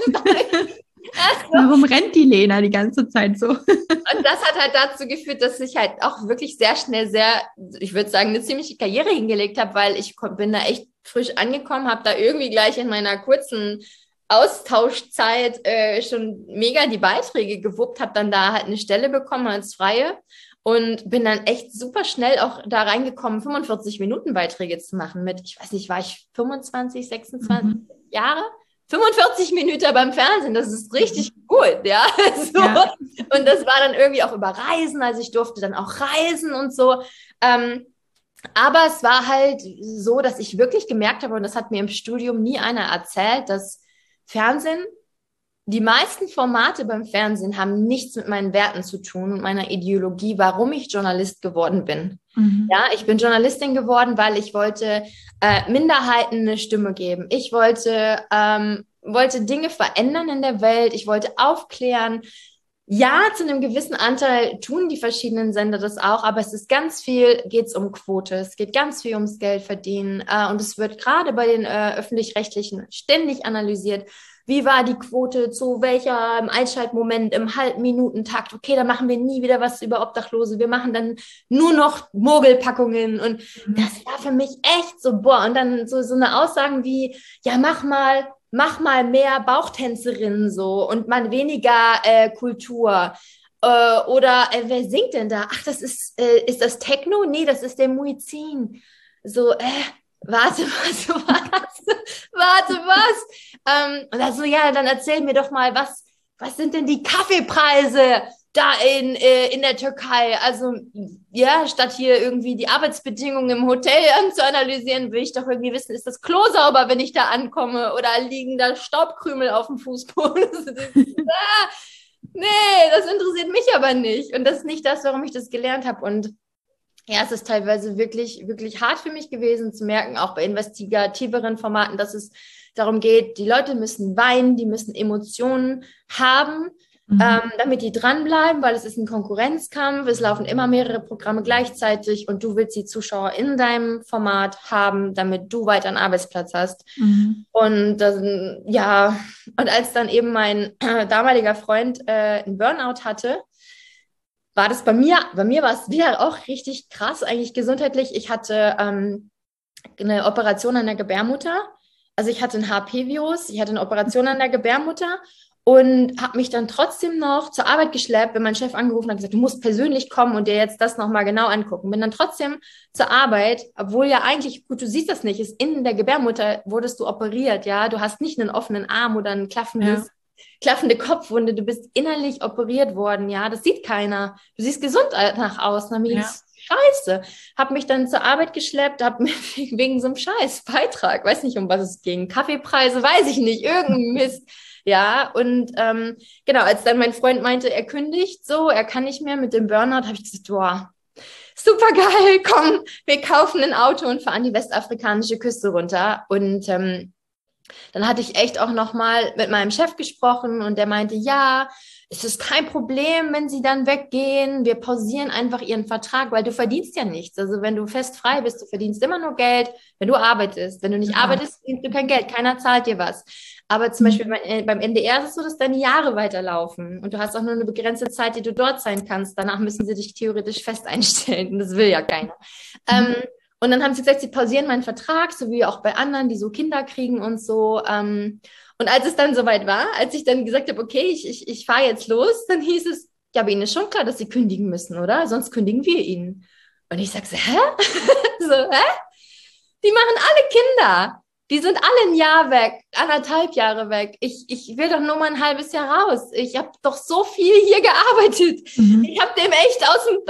Speaker 1: Warum rennt die Lena die ganze Zeit so?
Speaker 2: Und das hat halt dazu geführt, dass ich halt auch wirklich sehr schnell ich würde sagen, eine ziemliche Karriere hingelegt habe, weil ich bin da echt frisch angekommen, habe da irgendwie gleich in meiner kurzen Austauschzeit schon mega die Beiträge gewuppt, habe dann da halt eine Stelle bekommen als Freie und bin dann echt super schnell auch da reingekommen, 45 Minuten Beiträge zu machen mit, ich weiß nicht, war ich 25, 26 Jahre? 45 Minuten beim Fernsehen, das ist richtig gut, ja. So. Ja. Und das war dann irgendwie auch über Reisen, also ich durfte dann auch reisen und so. Aber es war halt so, dass ich wirklich gemerkt habe, und das hat mir im Studium nie einer erzählt, dass Fernsehen, die meisten Formate beim Fernsehen haben nichts mit meinen Werten zu tun und meiner Ideologie, warum ich Journalist geworden bin.
Speaker 1: Mhm.
Speaker 2: Ja, ich bin Journalistin geworden, weil ich wollte Minderheiten eine Stimme geben. Ich wollte Dinge verändern in der Welt. Ich wollte aufklären. Ja, zu einem gewissen Anteil tun die verschiedenen Sender das auch, aber es ist ganz viel, geht es um Quote, es geht ganz viel ums Geld verdienen und es wird gerade bei den öffentlich-rechtlichen ständig analysiert. Wie war die Quote, zu welcher Einschaltmoment im Halbminutentakt? Okay, dann machen wir nie wieder was über Obdachlose. Wir machen dann nur noch Mogelpackungen. Und das war für mich echt so, boah. Und dann so eine Aussagen wie, ja, mach mal mehr Bauchtänzerinnen so und mal weniger Kultur. Oder wer singt denn da? Ach, ist das Techno? Nee, das ist der Muezzin. So, warte, was? Und er so, ja, dann erzähl mir doch mal, was sind denn die Kaffeepreise da in der Türkei? Also, ja, statt hier irgendwie die Arbeitsbedingungen im Hotel anzuanalysieren, will ich doch irgendwie wissen, ist das Klo sauber, wenn ich da ankomme? Oder liegen da Staubkrümel auf dem Fußboden? Nee, das interessiert mich aber nicht. Und das ist nicht das, warum ich das gelernt habe. Und ja, es ist teilweise wirklich, wirklich hart für mich gewesen zu merken, auch bei investigativeren Formaten, dass es darum geht, die Leute müssen weinen, die müssen Emotionen haben, damit die dranbleiben, weil es ist ein Konkurrenzkampf, es laufen immer mehrere Programme gleichzeitig und du willst die Zuschauer in deinem Format haben, damit du weiter einen Arbeitsplatz hast.
Speaker 1: Mhm.
Speaker 2: Und ja, und als dann eben mein damaliger Freund einen Burnout hatte, war das bei mir war es wieder auch richtig krass, eigentlich gesundheitlich. Ich hatte eine Operation an der Gebärmutter. Also ich hatte ein HP-Virus, ich hatte eine Operation an der Gebärmutter und habe mich dann trotzdem noch zur Arbeit geschleppt, wenn mein Chef angerufen hat, gesagt, du musst persönlich kommen und dir jetzt das nochmal genau angucken. Bin dann trotzdem zur Arbeit, obwohl ja eigentlich, gut, du siehst das nicht, ist in der Gebärmutter wurdest du operiert, ja, du hast nicht einen offenen Arm oder ein klaffende Kopfwunde, du bist innerlich operiert worden, ja, das sieht keiner. Du siehst gesund nach außen, dann mir scheiße. Hab mich dann zur Arbeit geschleppt, hab mir wegen so einem scheiß Beitrag, weiß nicht, um was es ging, Kaffeepreise, weiß ich nicht, irgendein Mist. Ja, und genau, als dann mein Freund meinte, er kündigt so, er kann nicht mehr mit dem Burnout, habe ich gesagt, boah, super geil, komm, wir kaufen ein Auto und fahren die westafrikanische Küste runter. Und dann hatte ich echt auch nochmal mit meinem Chef gesprochen und der meinte, ja, es ist kein Problem, wenn sie dann weggehen. Wir pausieren einfach ihren Vertrag, weil du verdienst ja nichts. Also wenn du fest frei bist, du verdienst immer nur Geld, wenn du arbeitest. Wenn du nicht arbeitest, verdienst du kein Geld. Keiner zahlt dir was. Aber zum Beispiel beim NDR ist es so, dass deine Jahre weiterlaufen und du hast auch nur eine begrenzte Zeit, die du dort sein kannst. Danach müssen sie dich theoretisch fest einstellen und das will ja keiner. Und dann haben sie gesagt, sie pausieren meinen Vertrag, so wie auch bei anderen, die so Kinder kriegen und so. Und als es dann soweit war, als ich dann gesagt habe, okay, ich fahre jetzt los, dann hieß es, ja, aber Ihnen ist schon klar, dass Sie kündigen müssen, oder? Sonst kündigen wir Ihnen. Und ich sage so, hä? So, hä? Die machen alle Kinder. Die sind alle ein Jahr weg, 1,5 Jahre weg. Ich will doch nur mal ein halbes Jahr raus. Ich habe doch so viel hier gearbeitet. Ich habe dem echt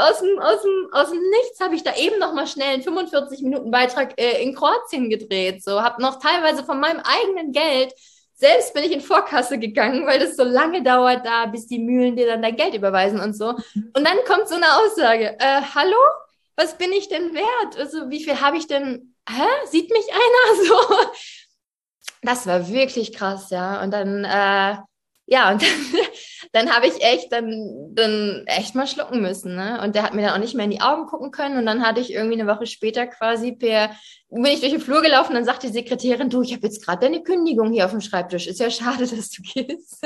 Speaker 2: aus dem Nichts, habe ich da eben noch mal schnell einen 45-Minuten-Beitrag in Kroatien gedreht. So, habe noch teilweise von meinem eigenen Geld, selbst bin ich in Vorkasse gegangen, weil das so lange dauert da, bis die Mühlen dir dann dein Geld überweisen und so. Und dann kommt so eine Aussage, hallo? Was bin ich denn wert? Also wie viel habe ich denn... Sieht mich einer so? Das war wirklich krass, ja. Und dann, dann habe ich echt dann echt mal schlucken müssen, ne? Und der hat mir dann auch nicht mehr in die Augen gucken können. Und dann hatte ich irgendwie eine Woche später quasi bin ich durch den Flur gelaufen, dann sagt die Sekretärin, du, ich habe jetzt gerade deine Kündigung hier auf dem Schreibtisch. Ist ja schade, dass du gehst.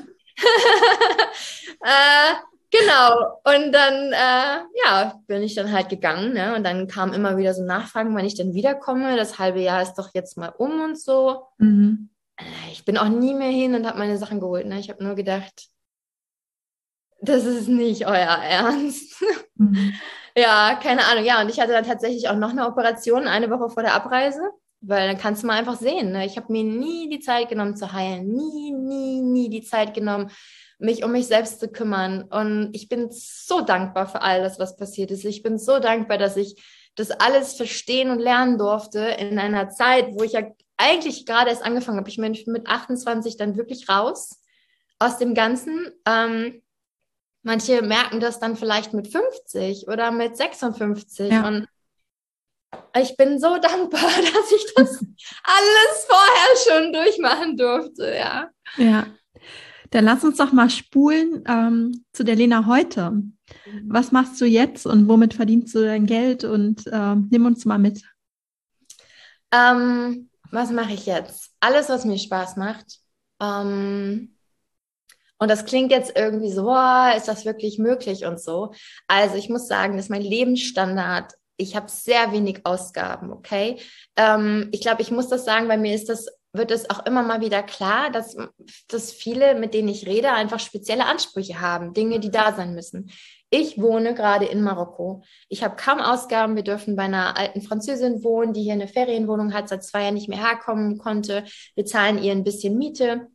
Speaker 2: Genau, und dann bin ich dann halt gegangen, ne? Und dann kamen immer wieder so Nachfragen, wann ich denn wiederkomme. Das halbe Jahr ist doch jetzt mal um und so. Ich bin auch nie mehr hin und habe meine Sachen geholt, ne? Ich habe nur gedacht, das ist nicht euer Ernst. Ja, keine Ahnung. Ja, und ich hatte dann tatsächlich auch noch eine Operation, eine Woche vor der Abreise, weil dann kannst du mal einfach sehen, ne? Ich habe mir nie die Zeit genommen zu heilen, nie die Zeit genommen, mich um mich selbst zu kümmern. Und ich bin so dankbar für all das, was passiert ist. Ich bin so dankbar, dass ich das alles verstehen und lernen durfte in einer Zeit, wo ich ja eigentlich gerade erst angefangen habe. Ich bin mit 28 dann wirklich raus aus dem Ganzen. Manche merken das dann vielleicht mit 50 oder mit 56.
Speaker 1: Ja.
Speaker 2: Und ich bin so dankbar, dass ich das alles vorher schon durchmachen durfte, ja.
Speaker 1: Ja, dann lass uns doch mal spulen zu der Lena heute. Was machst du jetzt und womit verdienst du dein Geld? Und nimm uns mal mit.
Speaker 2: Was mache ich jetzt? Alles, was mir Spaß macht. Und das klingt jetzt irgendwie so, boah, ist das wirklich möglich und so. Also ich muss sagen, das ist mein Lebensstandard. Ich habe sehr wenig Ausgaben, okay? Ich glaube, ich muss das sagen, bei mir wird es auch immer mal wieder klar, dass viele, mit denen ich rede, einfach spezielle Ansprüche haben, Dinge, die da sein müssen. Ich wohne gerade in Marokko. Ich habe kaum Ausgaben. Wir dürfen bei einer alten Französin wohnen, die hier eine Ferienwohnung hat, seit 2 Jahren nicht mehr herkommen konnte. Wir zahlen ihr ein bisschen Miete.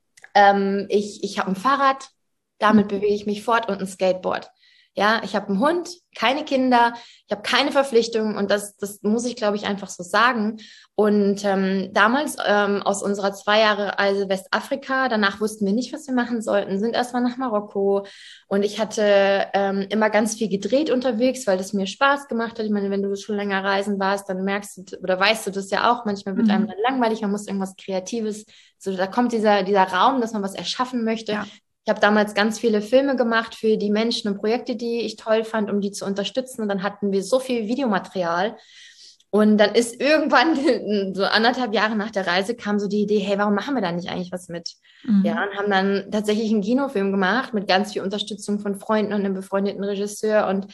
Speaker 2: Ich habe ein Fahrrad, damit bewege ich mich fort und ein Skateboard. Ja, ich habe einen Hund, keine Kinder, ich habe keine Verpflichtungen und das muss ich, glaube ich, einfach so sagen. Und damals aus unserer 2 Jahre Reise Westafrika, danach wussten wir nicht, was wir machen sollten, sind erstmal nach Marokko und ich hatte immer ganz viel gedreht unterwegs, weil das mir Spaß gemacht hat. Ich meine, wenn du schon länger reisen warst, dann merkst du oder weißt du das ja auch, manchmal wird einem dann langweilig, man muss irgendwas Kreatives, so da kommt dieser Raum, dass man was erschaffen möchte. Ja. Ich habe damals ganz viele Filme gemacht für die Menschen und Projekte, die ich toll fand, um die zu unterstützen. Und dann hatten wir so viel Videomaterial. Und dann ist irgendwann, so 1,5 Jahre nach der Reise, kam so die Idee, hey, warum machen wir da nicht eigentlich was mit? Ja, und haben dann tatsächlich einen Kinofilm gemacht mit ganz viel Unterstützung von Freunden und einem befreundeten Regisseur und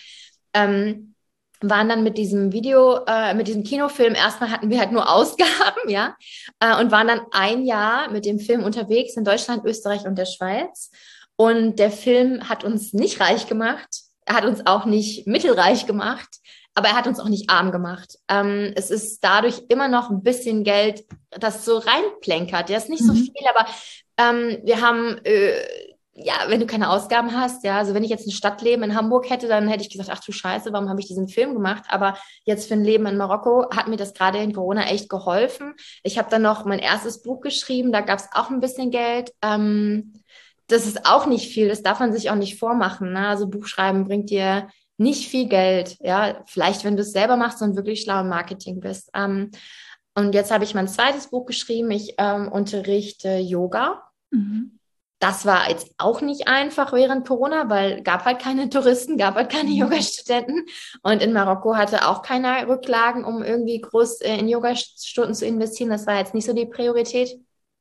Speaker 2: waren dann mit diesem Kinofilm, erstmal hatten wir halt nur Ausgaben, ja, und waren dann 1 Jahr mit dem Film unterwegs in Deutschland, Österreich und der Schweiz. Und der Film hat uns nicht reich gemacht, er hat uns auch nicht mittelreich gemacht, aber er hat uns auch nicht arm gemacht. Es ist dadurch immer noch ein bisschen Geld, das so reinplänkert. Ja, ist nicht so viel, aber wir haben ja, wenn du keine Ausgaben hast, ja, also wenn ich jetzt ein Stadtleben in Hamburg hätte, dann hätte ich gesagt, ach du Scheiße, warum habe ich diesen Film gemacht? Aber jetzt für ein Leben in Marokko hat mir das gerade in Corona echt geholfen. Ich habe dann noch mein erstes Buch geschrieben, da gab es auch ein bisschen Geld. Das ist auch nicht viel, das darf man sich auch nicht vormachen, ne? Also Buchschreiben bringt dir nicht viel Geld, ja, vielleicht wenn du es selber machst und wirklich schlau im Marketing bist. Und jetzt habe ich mein zweites Buch geschrieben, ich unterrichte Yoga. Das war jetzt auch nicht einfach während Corona, weil gab halt keine Touristen, gab halt keine Yoga-Studenten. Und in Marokko hatte auch keiner Rücklagen, um irgendwie groß in Yoga-Stunden zu investieren. Das war jetzt nicht so die Priorität.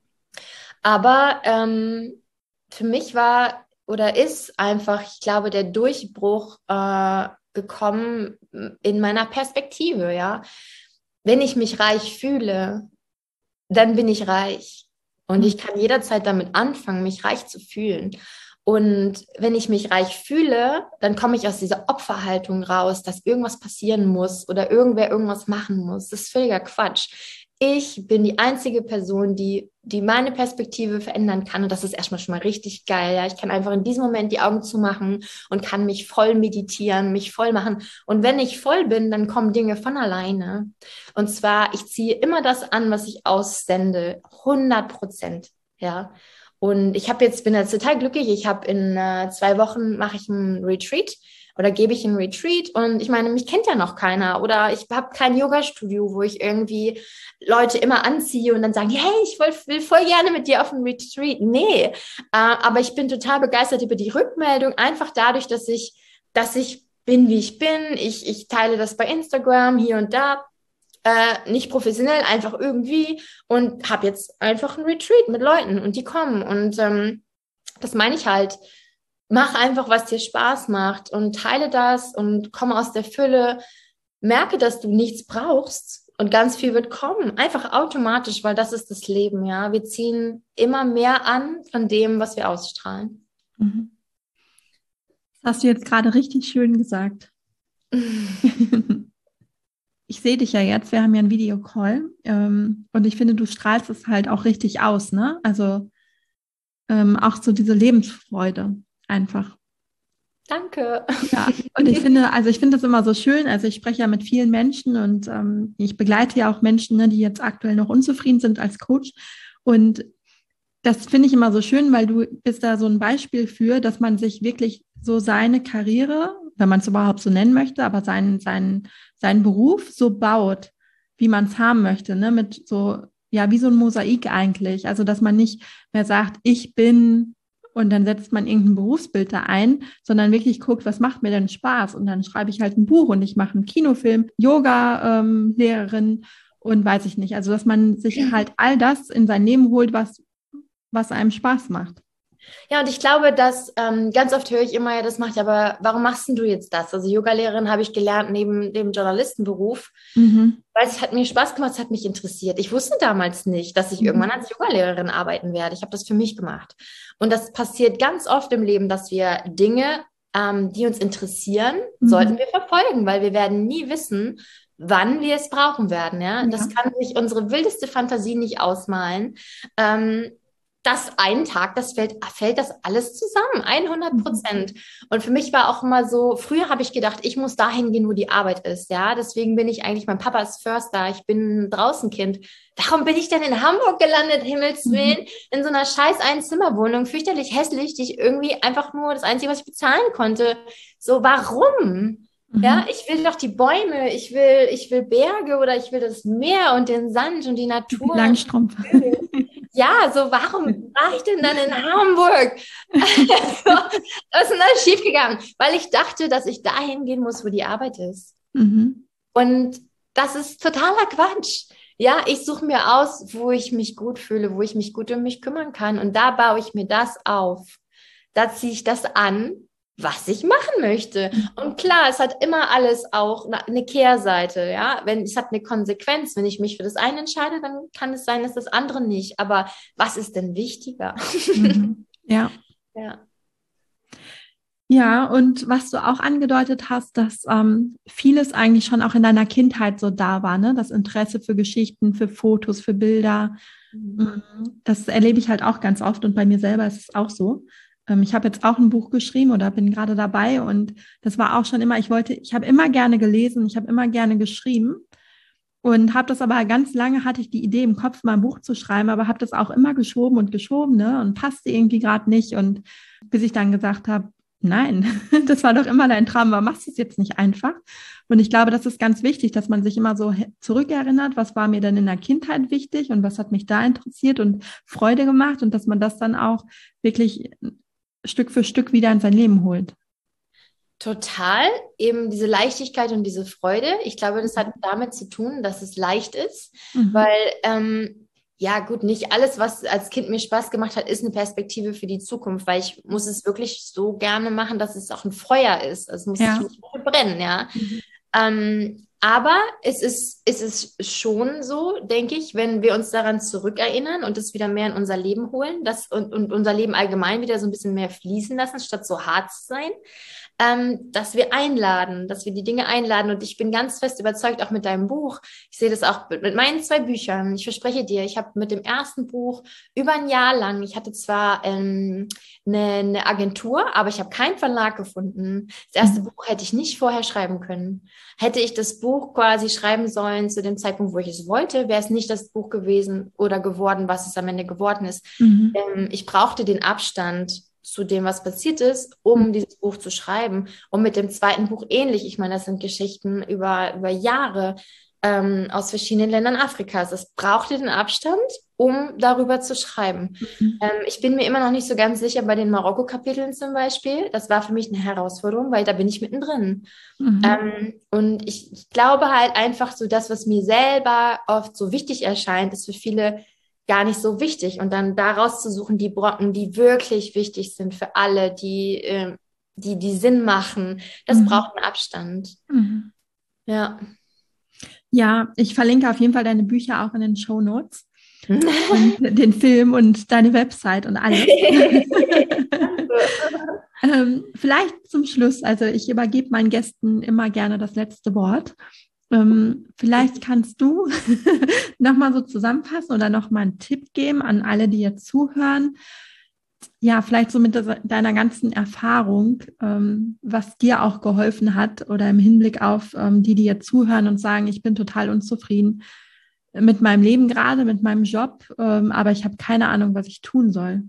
Speaker 2: Aber für mich war oder ist einfach, ich glaube, der Durchbruch gekommen in meiner Perspektive, ja. Wenn ich mich reich fühle, dann bin ich reich. Und ich kann jederzeit damit anfangen, mich reich zu fühlen. Und wenn ich mich reich fühle, dann komme ich aus dieser Opferhaltung raus, dass irgendwas passieren muss oder irgendwer irgendwas machen muss. Das ist völliger Quatsch. Ich bin die einzige Person, die meine Perspektive verändern kann. Und das ist erstmal schon mal richtig geil. Ja? Ich kann einfach in diesem Moment die Augen zumachen und kann mich voll meditieren, mich voll machen. Und wenn ich voll bin, dann kommen Dinge von alleine. Und zwar, ich ziehe immer das an, was ich aussende. 100%. Ja. Und bin jetzt total glücklich. Ich habe in 2 Wochen mache ich einen Retreat. Oder gebe ich einen Retreat und ich meine, mich kennt ja noch keiner oder ich habe kein Yoga-Studio, wo ich irgendwie Leute immer anziehe und dann sagen, hey, ich will voll gerne mit dir auf einen Retreat. Nee, aber ich bin total begeistert über die Rückmeldung, einfach dadurch, dass ich bin, wie ich bin. Ich teile das bei Instagram hier und da, nicht professionell, einfach irgendwie und habe jetzt einfach einen Retreat mit Leuten und die kommen und das meine ich halt. Mach einfach, was dir Spaß macht und teile das und komme aus der Fülle. Merke, dass du nichts brauchst und ganz viel wird kommen. Einfach automatisch, weil das ist das Leben, ja. Wir ziehen immer mehr an von dem, was wir ausstrahlen.
Speaker 1: Das hast du jetzt gerade richtig schön gesagt. Ich sehe dich ja jetzt, wir haben ja einen Videocall und ich finde, du strahlst es halt auch richtig aus, ne? Also auch so diese Lebensfreude. Einfach.
Speaker 2: Danke.
Speaker 1: Ja, und ich finde das immer so schön. Also ich spreche ja mit vielen Menschen und ich begleite ja auch Menschen, ne, die jetzt aktuell noch unzufrieden sind als Coach. Und das finde ich immer so schön, weil du bist da so ein Beispiel für, dass man sich wirklich so seine Karriere, wenn man es überhaupt so nennen möchte, aber seinen Beruf so baut, wie man es haben möchte, ne? Mit so, ja, wie so ein Mosaik eigentlich. Also, dass man nicht mehr sagt, ich bin und dann setzt man irgendein Berufsbild da ein, sondern wirklich guckt, was macht mir denn Spaß? Und dann schreibe ich halt ein Buch und ich mache einen Kinofilm, Yoga-Lehrerin und weiß ich nicht. Also, dass man sich halt all das in sein Leben holt, was einem Spaß macht.
Speaker 2: Ja, und ich glaube, dass ganz oft höre ich immer, ja, das macht ja, aber warum machst denn du jetzt das? Also Yoga-Lehrerin habe ich gelernt neben dem Journalistenberuf,
Speaker 1: Mhm.
Speaker 2: weil es hat mir Spaß gemacht, es hat mich interessiert. Ich wusste damals nicht, dass ich irgendwann als Yoga-Lehrerin arbeiten werde. Ich habe das für mich gemacht. Und das passiert ganz oft im Leben, dass wir Dinge, die uns interessieren, sollten wir verfolgen, weil wir werden nie wissen, wann wir es brauchen werden. Ja?
Speaker 1: Ja.
Speaker 2: Das kann sich unsere wildeste Fantasie nicht ausmalen. Das einen Tag, fällt das alles zusammen, 100%. Und für mich war auch immer so, früher habe ich gedacht, ich muss dahin gehen, wo die Arbeit ist, ja. Deswegen bin ich eigentlich, mein Papa ist Förster, ich bin ein Draußenkind. Warum bin ich denn in Hamburg gelandet, Himmels Willen, in so einer scheiß Einzimmerwohnung, fürchterlich hässlich, die ich irgendwie einfach nur das Einzige, was ich bezahlen konnte. So, warum? Ja, ich will doch die Bäume, ich will Berge oder ich will das Meer und den Sand und die Natur.
Speaker 1: Die Langstrumpf.
Speaker 2: Ja, so warum war ich denn dann in Hamburg? Was ist denn da schiefgegangen? Weil ich dachte, dass ich dahin gehen muss, wo die Arbeit ist. Und das ist totaler Quatsch. Ja, ich suche mir aus, wo ich mich gut fühle, wo ich mich gut um mich kümmern kann. Und da baue ich mir das auf. Da ziehe ich das an, was ich machen möchte. Und klar, es hat immer alles auch eine Kehrseite, ja. Es hat eine Konsequenz. Wenn ich mich für das eine entscheide, dann kann es sein, dass das andere nicht. Aber was ist denn wichtiger?
Speaker 1: Ja.
Speaker 2: Ja.
Speaker 1: Ja, und was du auch angedeutet hast, dass vieles eigentlich schon auch in deiner Kindheit so da war, ne? Das Interesse für Geschichten, für Fotos, für Bilder. Das erlebe ich halt auch ganz oft und bei mir selber ist es auch so. Ich habe jetzt auch ein Buch geschrieben oder bin gerade dabei und das war auch schon immer, ich habe immer gerne gelesen, ich habe immer gerne geschrieben und habe das aber ganz lange, hatte ich die Idee im Kopf, mal ein Buch zu schreiben, aber habe das auch immer geschoben, ne, und passte irgendwie gerade nicht und bis ich dann gesagt habe, nein, das war doch immer dein Traum, warum machst du es jetzt nicht einfach? Und ich glaube, das ist ganz wichtig, dass man sich immer so zurückerinnert, was war mir denn in der Kindheit wichtig und was hat mich da interessiert und Freude gemacht und dass man das dann auch wirklich Stück für Stück wieder in sein Leben holt.
Speaker 2: Total, eben diese Leichtigkeit und diese Freude. Ich glaube, das hat damit zu tun, dass es leicht ist, weil, ja gut, nicht alles, was als Kind mir Spaß gemacht hat, ist eine Perspektive für die Zukunft, weil ich muss es wirklich so gerne machen, dass es auch ein Feuer ist. Es muss nicht brennen, ja. Aber es ist schon so, denke ich, wenn wir uns daran zurückerinnern und es wieder mehr in unser Leben holen, und unser Leben allgemein wieder so ein bisschen mehr fließen lassen, statt so hart zu sein, dass wir die Dinge einladen. Und ich bin ganz fest überzeugt, auch mit deinem Buch, ich sehe das auch mit meinen 2 Büchern. Ich verspreche dir, ich habe mit dem ersten Buch über ein Jahr lang, ich hatte zwar eine Agentur, aber ich habe keinen Verlag gefunden. Das erste Buch hätte ich nicht vorher schreiben können. Hätte ich das Buch quasi schreiben sollen zu dem Zeitpunkt, wo ich es wollte, wäre es nicht das Buch gewesen oder geworden, was es am Ende geworden ist. Ich brauchte den Abstand zu dem, was passiert ist, um dieses Buch zu schreiben. Und mit dem zweiten Buch ähnlich. Ich meine, das sind Geschichten über Jahre aus verschiedenen Ländern Afrikas. Es brauchte den Abstand, um darüber zu schreiben. Ich bin mir immer noch nicht so ganz sicher bei den Marokko-Kapiteln zum Beispiel. Das war für mich eine Herausforderung, weil da bin ich mittendrin. Und ich glaube halt einfach so, das, was mir selber oft so wichtig erscheint, ist für viele gar nicht so wichtig. Und dann daraus zu suchen, die Brocken, die wirklich wichtig sind für alle, die Sinn machen, das braucht einen Abstand. Ja.
Speaker 1: Ja, ich verlinke auf jeden Fall deine Bücher auch in den Shownotes. Und den Film und deine Website und alles. Vielleicht zum Schluss, also ich übergebe meinen Gästen immer gerne das letzte Wort. Vielleicht kannst du nochmal so zusammenfassen oder nochmal einen Tipp geben an alle, die jetzt zuhören. ja, vielleicht so mit deiner ganzen Erfahrung, was dir auch geholfen hat oder im Hinblick auf die jetzt zuhören und sagen, ich bin total unzufrieden mit meinem Leben gerade, mit meinem Job, aber ich habe keine Ahnung, was ich tun soll.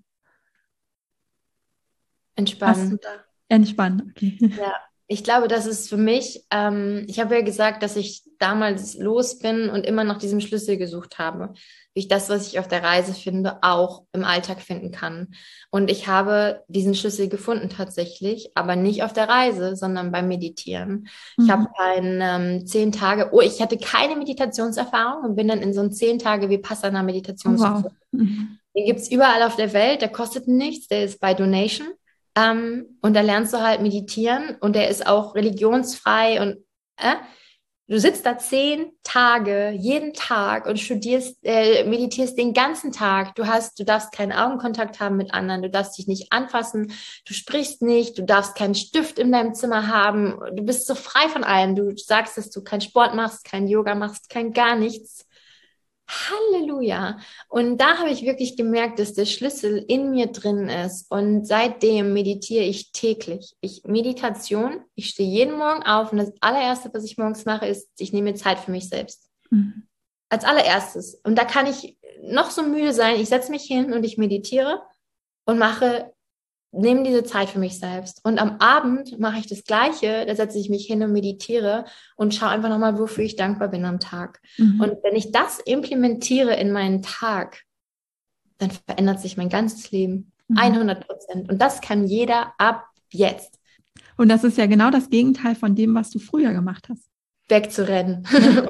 Speaker 2: Entspannen.
Speaker 1: Hast du da? Entspannen, okay.
Speaker 2: Ja, ich glaube, das ist für mich, ich habe ja gesagt, dass ich damals los bin und immer nach diesem Schlüssel gesucht habe, wie ich das, was ich auf der Reise finde, auch im Alltag finden kann. Und ich habe diesen Schlüssel gefunden tatsächlich, aber nicht auf der Reise, sondern beim Meditieren. Ich habe ich hatte keine Meditationserfahrung und bin dann in so ein 10 Tage Vipassana-Meditation.
Speaker 1: Wow.
Speaker 2: Den gibt es überall auf der Welt, der kostet nichts, der ist by Donation. Und da lernst du halt meditieren und der ist auch religionsfrei und du sitzt da 10 Tage, jeden Tag und meditierst den ganzen Tag. Du darfst keinen Augenkontakt haben mit anderen, du darfst dich nicht anfassen, du sprichst nicht, du darfst keinen Stift in deinem Zimmer haben, du bist so frei von allem. Du sagst, dass du keinen Sport machst, kein Yoga machst, kein gar nichts. Halleluja. Und da habe ich wirklich gemerkt, dass der Schlüssel in mir drin ist. Und seitdem meditiere ich täglich. Ich stehe jeden Morgen auf und das allererste, was ich morgens mache, ist, ich nehme mir Zeit für mich selbst. Mhm. Als allererstes. Und da kann ich noch so müde sein. Ich setze mich hin und ich meditiere und nehme diese Zeit für mich selbst. Und am Abend mache ich das Gleiche. Da setze ich mich hin und meditiere und schaue einfach nochmal, wofür ich dankbar bin am Tag. Mhm. Und wenn ich das implementiere in meinen Tag, dann verändert sich mein ganzes Leben. 100%. Und das kann jeder ab jetzt.
Speaker 1: Und das ist ja genau das Gegenteil von dem, was du früher gemacht hast.
Speaker 2: Wegzurennen.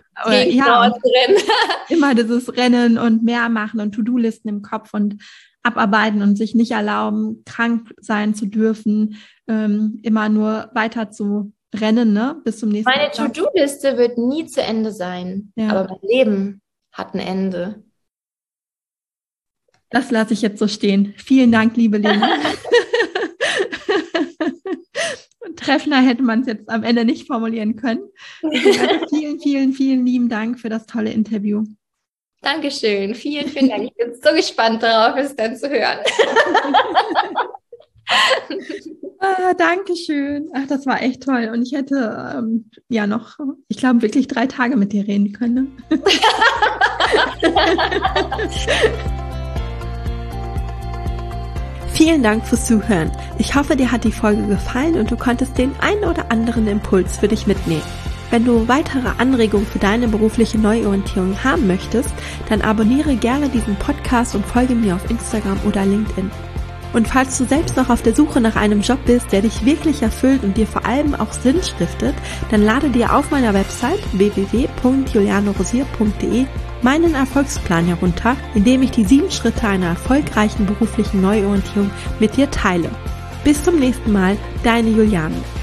Speaker 1: Immer dieses Rennen und mehr machen und To-Do-Listen im Kopf und abarbeiten und sich nicht erlauben, krank sein zu dürfen, immer nur weiter zu rennen, ne? Bis zum nächsten
Speaker 2: Meine To-Do-Liste wird nie zu Ende sein, aber mein Leben hat ein Ende.
Speaker 1: Das lasse ich jetzt so stehen. Vielen Dank, liebe Lena. Treffender hätte man es jetzt am Ende nicht formulieren können. Also vielen, vielen, vielen lieben Dank für das tolle Interview.
Speaker 2: Dankeschön. Vielen, vielen Dank. Ich bin so gespannt darauf, es dann zu hören.
Speaker 1: Dankeschön. Ach, das war echt toll. Und ich hätte noch, ich glaube, wirklich 3 Tage mit dir reden können. Ne? Vielen Dank fürs Zuhören. Ich hoffe, dir hat die Folge gefallen und du konntest den einen oder anderen Impuls für dich mitnehmen. Wenn du weitere Anregungen für deine berufliche Neuorientierung haben möchtest, dann abonniere gerne diesen Podcast und folge mir auf Instagram oder LinkedIn. Und falls du selbst noch auf der Suche nach einem Job bist, der dich wirklich erfüllt und dir vor allem auch Sinn stiftet, dann lade dir auf meiner Website www.julianerosier.de meinen Erfolgsplan herunter, in dem ich die 7 Schritte einer erfolgreichen beruflichen Neuorientierung mit dir teile. Bis zum nächsten Mal, deine Juliane.